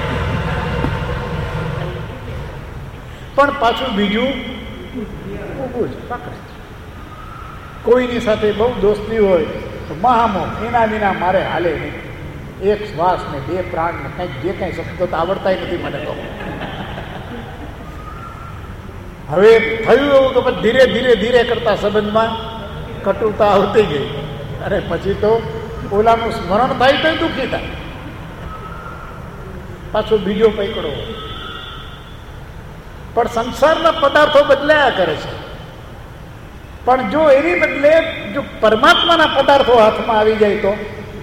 પણ પાછું બીજું ઊભું જ પકડે. કોઈની સાથે બહુ દોસ્તી હોય તો મહામોહ, એના વિના મારે હાલે નહીં. એક શ્વાસ ને 2 પ્રાણ ને કંઈક જે કાંઈ શબ્દો તો આવડતા નથી મને તો. હવે થયું એવું કે ધીરે ધીરે ધીરે કરતા સંબંધમાં કટુતા આવતી ગઈ અને પછી તો ઓલાનું સ્મરણ થાય તો દુઃખી થાય. પાછો બીજો પૈકડો. પણ સંસારના પદાર્થો બદલાયા કરે છે. પણ જો એની બદલે જો પરમાત્માના પદાર્થો હાથમાં આવી જાય તો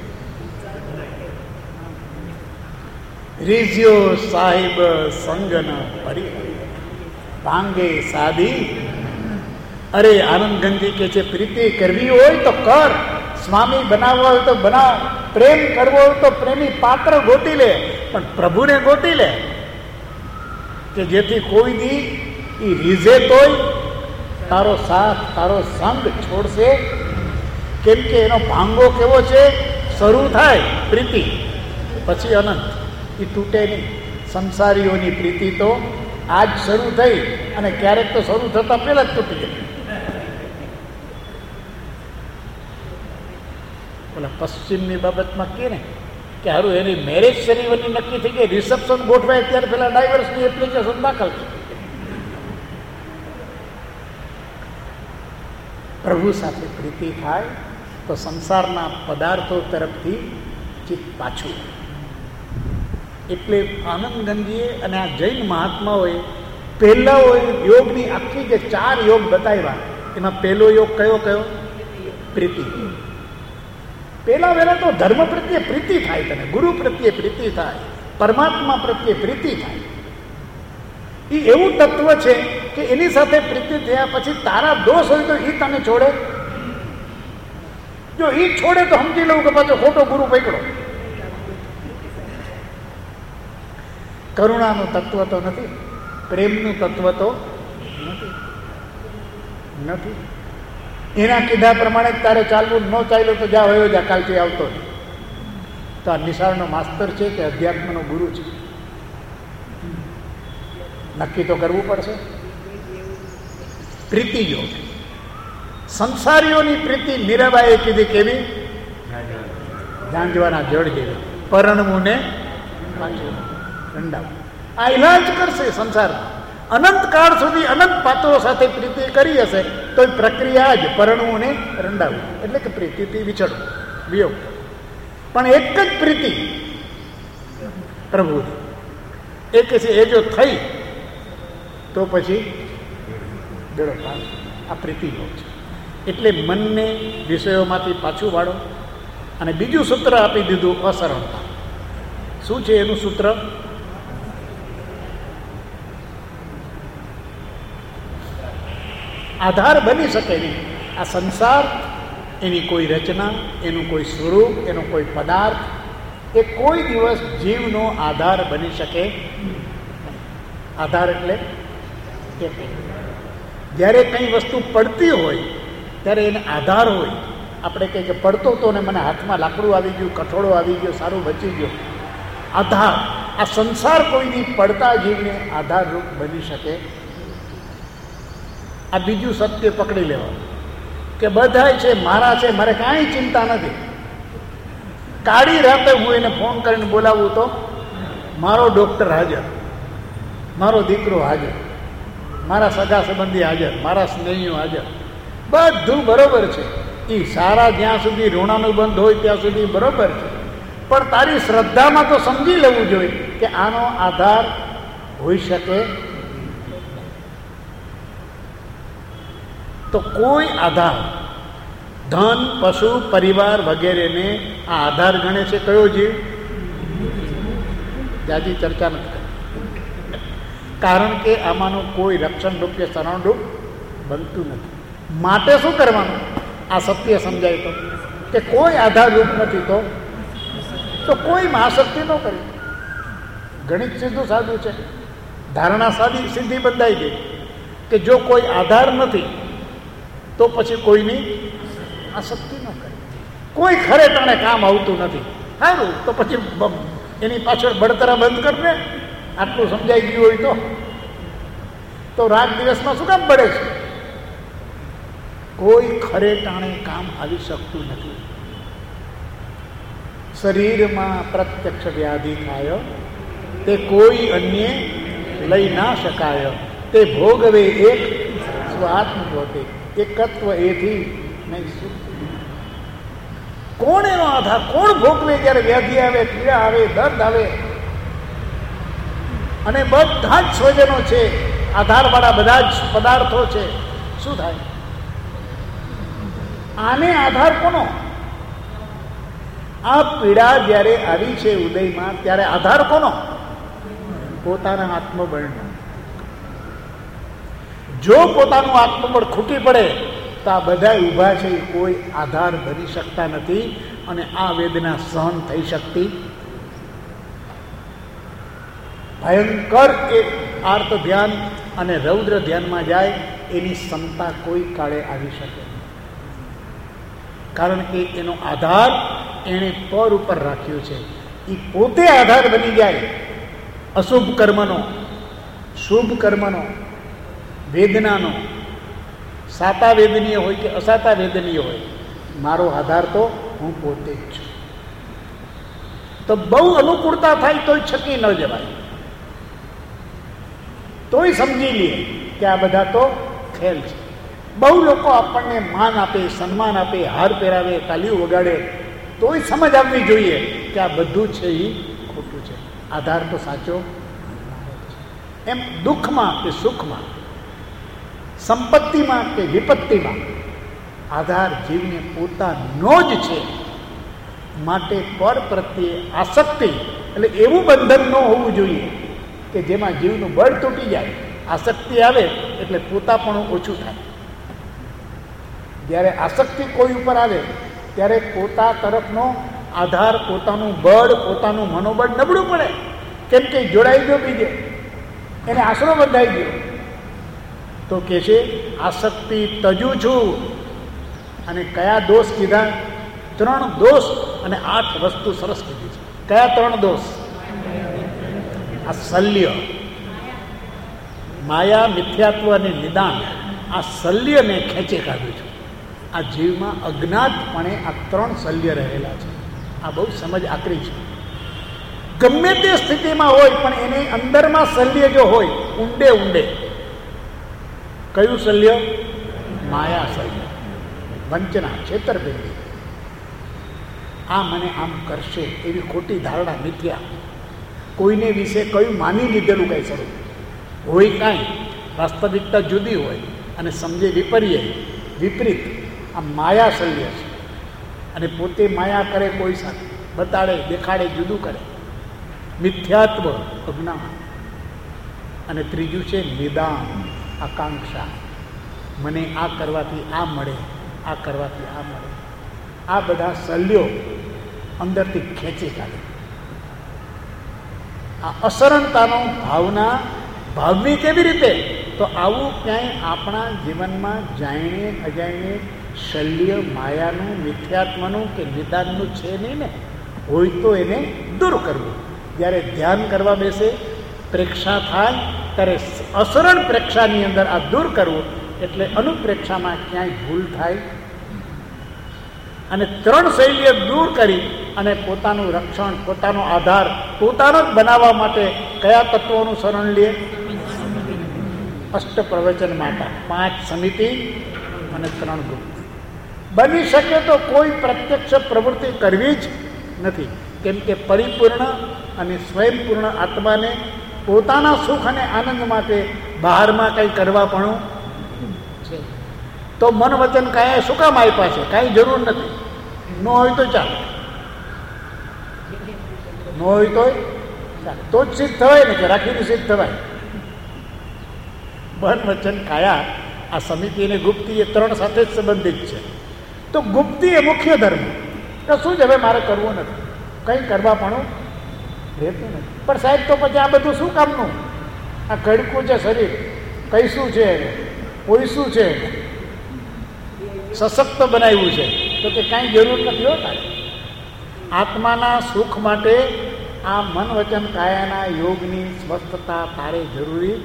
રીઝ્યો સાહિબ સંગન પરી ભાંગે સાદી. અરે આનંદગંજી કે છે પ્રીતિ કરવી હોય તો કર, સ્વામી બનાવવા હોય તો બનાવ, પ્રેમ કરવો હોય તો પ્રેમી પાત્ર ગોતી લે, પણ પ્રભુને ગોતી લે કે જેથી કોઈ દી એ રીઝે તોય તારો સાથ તારો સંગ છોડશે. કેમ કે એનો ભાંગો કેવો છે? શરૂ થાય પ્રીતિ પછી અનંત, એ તૂટે નહીં. સંસારીઓની પ્રીતિ તો આજ શરૂ થઈ અને ક્યારેક તો શરૂ થતા પહેલા જ તૂટી ગઈ. ઓલા પશ્ચિમની બાબતમાં કે ને કે હારું એની મેરેજ સેરેમની નક્કી થઈ ગઈ, રિસેપ્શન ગોઠવાય ત્યારે પેલા ડાયવર્સની એપ્લિકેશન દાખલ થઈ. પ્રભુ સાથે પ્રીતિ થાય તો સંસારના પદાર્થો તરફથી ચિત્ત પાછું. એટલે આનંદગંજીએ અને આ જૈન મહાત્માઓએ પહેલા યોગની આખી જે 4 યોગ બતાવ્યા એમાં પહેલો યોગ કયો કયો? પ્રીતિ. પહેલા વહેલા તો ધર્મ પ્રત્યે પ્રીતિ થાય, તને ગુરુ પ્રત્યે પ્રીતિ થાય, પરમાત્મા પ્રત્યે પ્રીતિ થાય. એ એવું તત્વ છે કે એની સાથે પ્રીતિ થયા પછી તારા દોષ હોય તો એ તને છોડે. જો એ છોડે તો સમજી લઉં કે પાછો ખોટો ગુરુ પકડો. કરુણાનું તત્વ તો નથી, પ્રેમનું તત્વ તો નથી. એના કીધા પ્રમાણે તારે ચાલવું, ન ચાલ્યું તો જા હોય જા, કાલથી આવતો. તો આ નિશાળનો માસ્તર છે કે અધ્યાત્મનો ગુરુ છે? નક્કી તો કરવું પડશે. પ્રીતિ યોગ. સંસારીઓની પ્રીતિ મીરાબાઈએ કીધી કેવી? ઝાંઝવાના જળ જેવી. પરણવું ને પાછું રંડાવું. આ ઇલાજ કરશે સંસારમાં. અનંત કાળ સુધી અનંત પાત્રો સાથે પ્રીતિ કરી હશે તો પ્રક્રિયા જ પરણવું ને રંડાવું, એટલે કે પ્રીતિથી વિછળવું. વિયોગ. પણ એક જ પ્રીતિ પ્રભુની. એ કહે છે એ જો થઈ તો પછી બેડો પાર. આ પ્રીતિ યોગ છે. એટલે મનને વિષયોમાંથી પાછું વાળો. અને બીજું સૂત્ર આપી દીધું અસરળતા. શું છે એનું સૂત્ર? આધાર બની શકે નહીં. આ સંસાર, એની કોઈ રચના, એનું કોઈ સ્વરૂપ, એનો કોઈ પદાર્થ, એ કોઈ દિવસ જીવનો આધાર બની શકે નહીં. આધાર એટલે જ્યારે કંઈ વસ્તુ પડતી હોય ત્યારે એને આધાર હોય. આપણે કહીએ કે પડતો હતો ને મને હાથમાં લાકડું આવી ગયું, કઠોળો આવી ગયો, સારું બચી ગયો. આધાર. આ સંસાર કોઈની પડતા જીવને આધારરૂપ બની શકે. આ બીજું સત્ય પકડી લેવાનું કે બધાય છે, મારા છે, મારે કાંઈ ચિંતા નથી. કાળી રાતે હું એને ફોન કરીને બોલાવું તો મારો ડૉક્ટર હાજર, મારો દીકરો હાજર, મારા સગા સંબંધી હાજર, મારા સ્નેહીઓ હાજર, બધું બરોબર છે. એ સારા જ્યાં સુધી ઋણાનું બંધ હોય ત્યાં સુધી બરોબર છે. પણ તારી શ્રદ્ધામાં તો સમજી લેવું જોઈએ કે આનો આધાર હોઈ શકે. તો કોઈ આધાર, ધન, પશુ, પરિવાર વગેરેને આ આધાર ગણે છે કયો જીવ? જાજી ચર્ચા નથી કરી. કારણ કે આમાંનું કોઈ રક્ષણ રૂપ કે શરણરૂપ બનતું નથી. માટે શું કરવાનું? આ સત્ય સમજાય તો કે કોઈ આધારરૂપ નથી તો કોઈમાં આસક્તિ ન કરી. ગણિત સીધું સાદું છે. ધારણા સીધી બંધાઈ ગઈ કે જો કોઈ આધાર નથી તો પછી કોઈની આસક્તિ ન કરે. કોઈ ખરે તને કામ આવતું નથી, સારું તો પછી એની પાછળ બળતરા બંધ કરને. આટલું સમજાઈ ગયું હોય તો રાત દિવસમાં શું કામ બળે છે? કોઈ ખરે ટાણે કામ આવી શકતું નથી. શરીરમાં પ્રત્યક્ષ વ્યાધિ થાય તે કોઈ અન્ય લઈ ના શકાય. તે ભોગવે એક સ્વાત્મ પોતે, એકત્વ એથી નહીં સુખ. કોણ એનો આધાર? કોણ ભોગવે જ્યારે વ્યાધિ આવે, પીડા આવે, દર્દ આવે? અને બધા જ સ્વજનો છે, આધારવાળા બધા જ પદાર્થો છે. શું થાય? આને આધાર કોનો? આ પીડા જ્યારે આવી છે ઉદયમાં ત્યારે આધાર કોનો? પોતાના આત્મબળનો. જો પોતાનું આત્મબળ ખૂટી પડે તો આ બધા ઊભા છે કોઈ આધાર બની શકતા નથી અને આ વેદના સહન થઈ શકતી. ભયંકર એ આર્ત ધ્યાન અને રૌદ્ર ધ્યાનમાં જાય એની ક્ષમતા કોઈ કાળે આવી શકે. કારણ કે એનો આધાર એણે પર ઉપર રાખ્યો છે. એ પોતે આધાર બની જાય અશુભ કર્મનો, શુભ કર્મનો, વેદનાનો, સાતા વેદનીય હોય કે અસાતા વેદનીય હોય. મારો આધાર તો હું પોતે જ છું. તો બહુ અનુકૂળતા થાય તોય છકી ન જવાય. તોય સમજી લઈએ કે આ બધા તો ખેલ છે. બહુ લોકો આપણને માન આપે, સન્માન આપે, હાર પહેરાવે, તાલીઓ વગાડે, તોય સમજ આવવી જોઈએ કે આ બધું છે એ ખોટું છે. આધાર તો સાચો. એમ દુઃખમાં કે સુખમાં, સંપત્તિમાં કે વિપત્તિમાં આધાર જીવને પોતાનો જ છે. માટે પર પ્રત્યે આસક્તિ એટલે એવું બંધન ન હોવું જોઈએ કે જેમાં જીવનું બળ તૂટી જાય. આસક્તિ આવે એટલે પોતાપણું ઓછું થાય. જ્યારે આસક્તિ કોઈ ઉપર આવે ત્યારે પોતા તરફનો આધાર, પોતાનું બળ, પોતાનું મનોબળ નબળું પડે. કેમ કે જોડાઈ ગયો બીજે, એને આશરો બંધાઈ ગયો. તો કે છે આસક્તિ તજું છું. અને કયા દોષ કીધા? 3 દોષ અને 8 વસ્તુ સરસ કીધી છે. કયા 3 દોષ? આ શલ્ય, માયા, મિથ્યાત્વ અને નિદાન. આ શલ્યને ખેંચે કાઢ્યું છે. આ જીવમાં અજ્ઞાતપણે આ 3 શલ્ય રહેલા છે. આ બહુ સમજ આકરી છે. ગમે તે સ્થિતિમાં હોય પણ એને અંદરમાં શલ્ય જો હોય ઊંડે ઊંડે, કયું શલ્ય? માયા શલ્ય, વંચના, છેતરપિંડી. આ મને આમ કરશે એવી ખોટી ધારણા મિથ્યા. કોઈને વિશે કયું માની લીધેલું કંઈ સ્વરૂપ હોય કાંઈ, વાસ્તવિકતા જુદી હોય અને સમજે વિપરીત. આ માયા શલ્ય છે અને પોતે માયા કરે, કોઈ સાથે બતાડે, દેખાડે, જુદું કરે. મિથ્યાત્વ, અજ્ઞાન. અને ત્રીજું છે નિદાન, આકાંક્ષા. મને આ કરવાથી આ મળે, આ કરવાથી આ મળે. આ બધા શલ્યો અંદરથી ખેંચી કાઢે. આ અસરણતાનો ભાવની કેવી રીતે? તો આવું ક્યાંય આપણા જીવનમાં જાણીને અજાણીને શલ્ય માયાનું, મિથ્યાત્મનું કે નિદાનનું છે નહીં ને. હોય તો એને દૂર કરવું. જ્યારે ધ્યાન કરવા બેસે, પ્રેક્ષા થાય ત્યારે અસરણ પ્રેક્ષાની અંદર આ દૂર કરવું. એટલે અનુપ્રેક્ષામાં ક્યાંય ભૂલ થાય. અને 3 શૈલીઓ દૂર કરી અને પોતાનું રક્ષણ, પોતાનો આધાર પોતાનો જ બનાવવા માટે કયા તત્વોનું શરણ લે? અષ્ટ પ્રવચન માતા, 5 સમિતિ અને 3 ગુપ્ત. બની શકે તો કોઈ પ્રત્યક્ષ પ્રવૃત્તિ કરવી જ નથી. કેમ કે પરિપૂર્ણ અને સ્વયંપૂર્ણ આત્માને પોતાના સુખ અને આનંદ માટે બહારમાં કંઈ કરવા પણ છે. તો મન વચન કાંઈ શું કામ આપ્યા છે? કાંઈ જરૂર નથી. ન હોય તો ચાલે, ન હોય તો ચાલે. તો જ સિદ્ધ થવાય ને, કે રાખીને સિદ્ધ થવાય. મન વચન કાયા, આ સમિતિ અને ગુપ્તિ એ 3 સાથે જ સંબંધિત છે. તો ગુપ્તિ એ મુખ્ય ધર્મ. તો શું જ હવે મારે કરવું નથી, કંઈ કરવા પણ રહેતું નથી. પણ સાહેબ તો પછી આ બધું શું કામનું? આ કડકું છે શરીર, કઈ શું છે, કોઈ શું છે, સશક્ત બનાવ્યું છે. તો કે કાંઈ જરૂર નથી હોતા. આત્માના સુખ માટે આ મન વચન કાયાના યોગની સ્વસ્થતા તારે જરૂરી.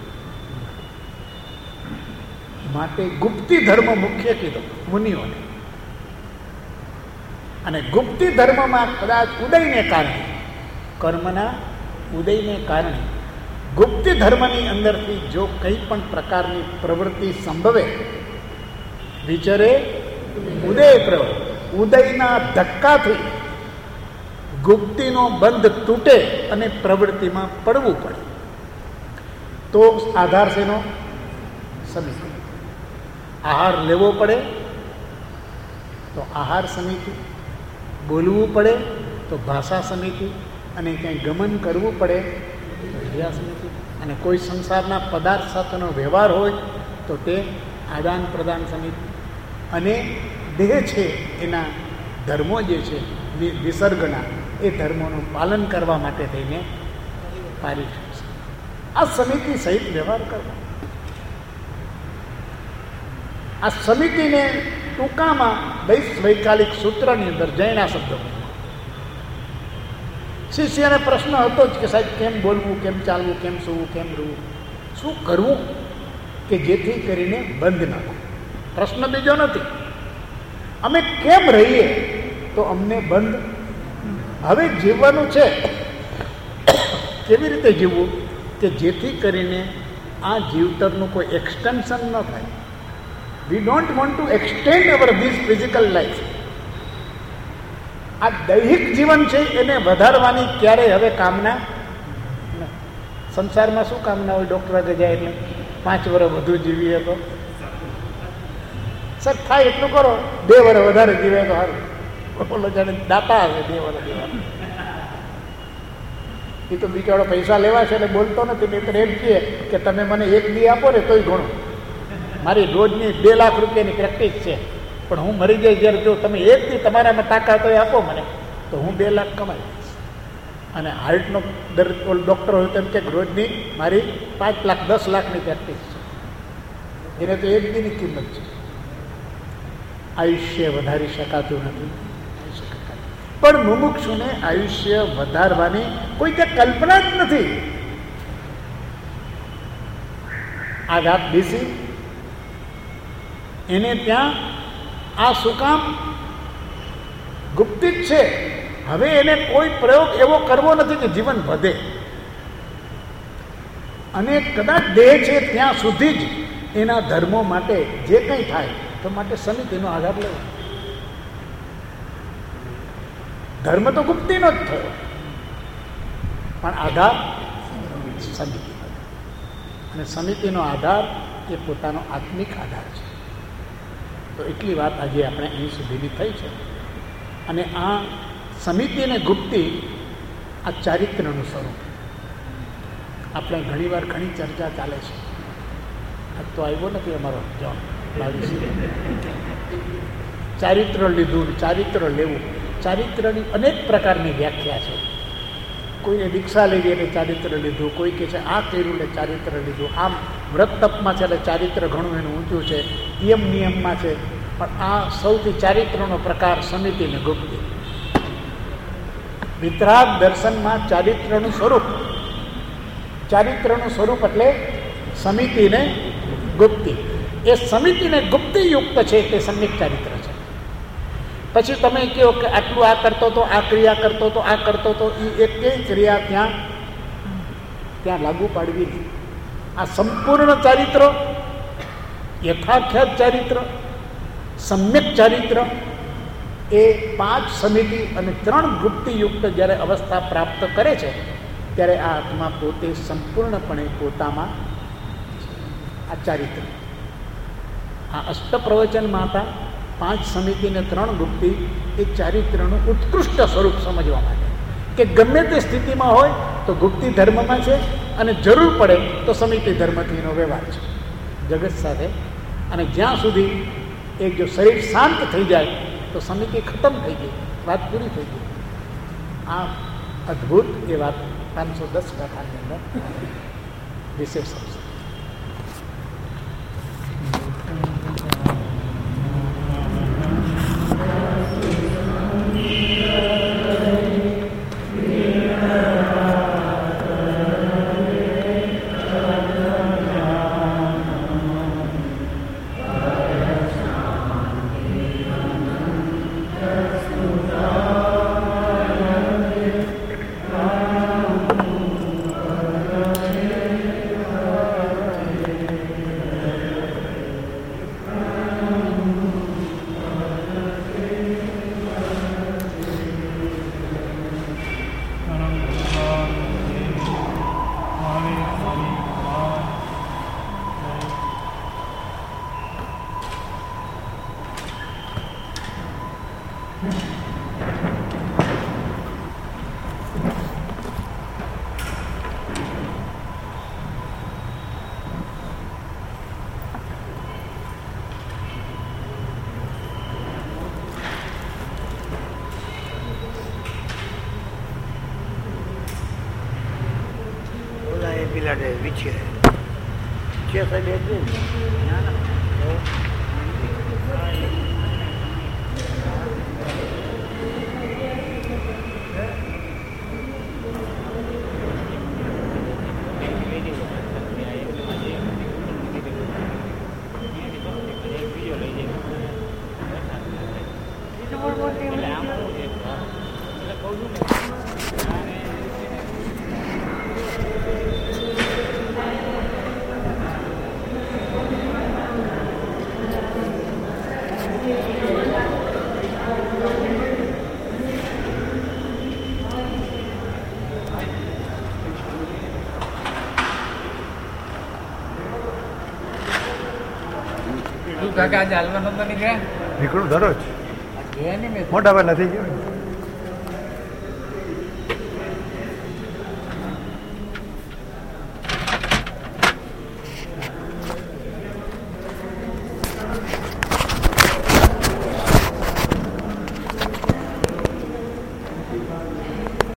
માટે ગુપ્તી ધર્મ મુખ્ય કીધો મુનિઓને. અને ગુપ્તી ધર્મમાં કદાચ ઉદયને કારણે, કર્મના ઉદયને કારણે ગુપ્તી ધર્મની અંદરથી જો કંઈ પણ પ્રકારની પ્રવૃત્તિ સંભવે, વિચરે ઉદય પ્રવૃત્તિ, ઉદયના ધક્કાથી ગુપ્તિનો બંધ તૂટે અને પ્રવૃત્તિમાં પડવું પડે. તો આધાર શેનો? સમિતિ. આહાર લેવો પડે તો આહાર સમિતિ, બોલવું પડે તો ભાષા સમિતિ, અને ક્યાંય ગમન કરવું પડે તો ક્રિયા સમિતિ, અને કોઈ સંસારના પદાર્થ સાથેનો વ્યવહાર હોય તો તે આદાન પ્રદાન સમિતિ, અને દેહ છે એના ધર્મો જે છે વિસર્ગના, એ ધર્મોનું પાલન કરવા માટે થઈને પારિષદ. આ સમિતિ સહિત વ્યવહાર કરવો. આ સમિતિને ટૂંકામાં વૈકાલિક સૂત્રની અંદર જૈના શબ્દો. શિષ્યને પ્રશ્ન હતો જ કે સાહેબ કેમ બોલવું, કેમ ચાલવું, કેમ સૂવું, કેમ રહેવું, શું કરવું કે જેથી કરીને બંધ ન થાય. પ્રશ્ન બીજો નથી, અમે કેમ રહીએ તો અમને બંધ. હવે જીવવાનું છે, કેવી રીતે જીવવું કે જેથી કરીને આ જીવતરનું કોઈ એક્સટેન્શન ન થાય. We don't want to extend our this physical life. આ દૈહિક જીવન છે એને વધારવાની ક્યારેય હવે કામના. સંસારમાં શું કામના હોય? ડૉક્ટર આગળ જાય એટલે 5 વર્ષ વધુ જીવીએ તો સર થાય એટલું કરો, 2 વર્ષ વધારે જીવે તો સારું. બોલો જાણે દાતા આવે 2 વર્ષ જીવવા. એ તો બિચારો પૈસા લેવા છે એટલે બોલતો નથી. મિત્ર એમ કહે કે તમે મને 1 દી આપો ને તોય ઘણું. મારી રોજની 2 લાખ રૂપિયાની પ્રેક્ટિસ છે, પણ હું મરી જાય જ્યારે જો તમે 1 દી તમારામાં તાકાત હોય આપો મને, તો હું 2 લાખ કમાઈ દઈશ. અને હાર્ટનો ડૉક્ટર હોય તેમ કે રોજની મારી 5 લાખ 10 લાખની પ્રેક્ટિસ છે. એને તો 1 દીની કિંમત છે. આયુષ્ય વધારી શકાતું નથી. પણ મુમુક્ષુને આયુષ્ય વધારવાની કોઈ ત્યાં કલ્પના જ નથી. આ રાત બેસી એને ત્યાં આ શું કામ? ગુપ્તિ જ છે. હવે એને કોઈ પ્રયોગ એવો કરવો નથી કે જીવન વધે. અને કદાચ દેહ છે ત્યાં સુધી જ એના ધર્મો માટે જે કંઈ થાય તો માટે સમિતિનો આધાર લેવો. ધર્મ તો ગુપ્તીનો જ થયો, પણ આધાર સમિતિનો, અને સમિતિનો આધાર એ પોતાનો આત્મિક આધાર છે. તો એટલી વાત આજે આપણે અહીં સુધીની થઈ છે. અને આ સમિતિ અને ગુપ્તી આ ચારિત્રનું સ્વરૂપ. આપણે ઘણીવાર ઘણી ચર્ચા ચાલે છે. આજ તો આવ્યો નથી અમારો જોન 22 ચારિત્ર લીધું, ચારિત્ર લેવું. ચારિત્રની અનેક પ્રકારની વ્યાખ્યા છે. કોઈને દીક્ષા લેવી એટલે ચારિત્ર લીધું, કોઈ કહે છે આ કર્યું એટલે ચારિત્ર લીધું. આમ વ્રત તપમાં છે એટલે ચારિત્ર ઘણું એનું ઊંચું છે, નિયમમાં છે. પણ આ સૌથી ચારિત્રનો પ્રકાર સમિતિને ગુપ્તી. વિતરાગ દર્શનમાં ચારિત્રનું સ્વરૂપ એટલે સમિતિને ગુપ્તી. એ સમિતિને ગુપ્તીયુક્ત છે તે સમ્યક ચારિત્ર છે. પછી તમે કહો કે આટલું આ કરતો હતો, આ ક્રિયા કરતો હતો, આ કરતો હતો, એ એક ક્રિયા ત્યાં લાગુ પાડવી નહીં. આ સંપૂર્ણ ચારિત્ર, યથાખ્યાત ચારિત્ર, સમ્યક ચારિત્ર, એ 5 સમિતિ અને 3 ગુપ્તીયુક્ત જ્યારે અવસ્થા પ્રાપ્ત કરે છે ત્યારે આ આત્મા પોતે સંપૂર્ણપણે પોતામાં આ ચારિત્ર. આ અષ્ટપ્રવચનમાં હતા 5 સમિતિ અને 3 ગુપ્તી એ ચારિત્રનું ઉત્કૃષ્ટ સ્વરૂપ સમજવા માટે કે ગમે તે સ્થિતિમાં હોય તો ગુપ્તી ધર્મમાં છે, અને જરૂર પડે તો સમિતિ ધર્મથી એનો વ્યવહાર છે જગત સાથે. અને જ્યાં સુધી એક જો શરીર શાંત થઈ જાય તો સમિતિ ખતમ થઈ ગઈ, વાત પૂરી થઈ ગઈ. આ અદ્ભુત એ વાત 510 કથાની અંદર વિશેષ છે. કાકા ચાલવાનો તો નીકળ્યા નીકળું દરરોજ મોટા ભાઈ નથી ગયો.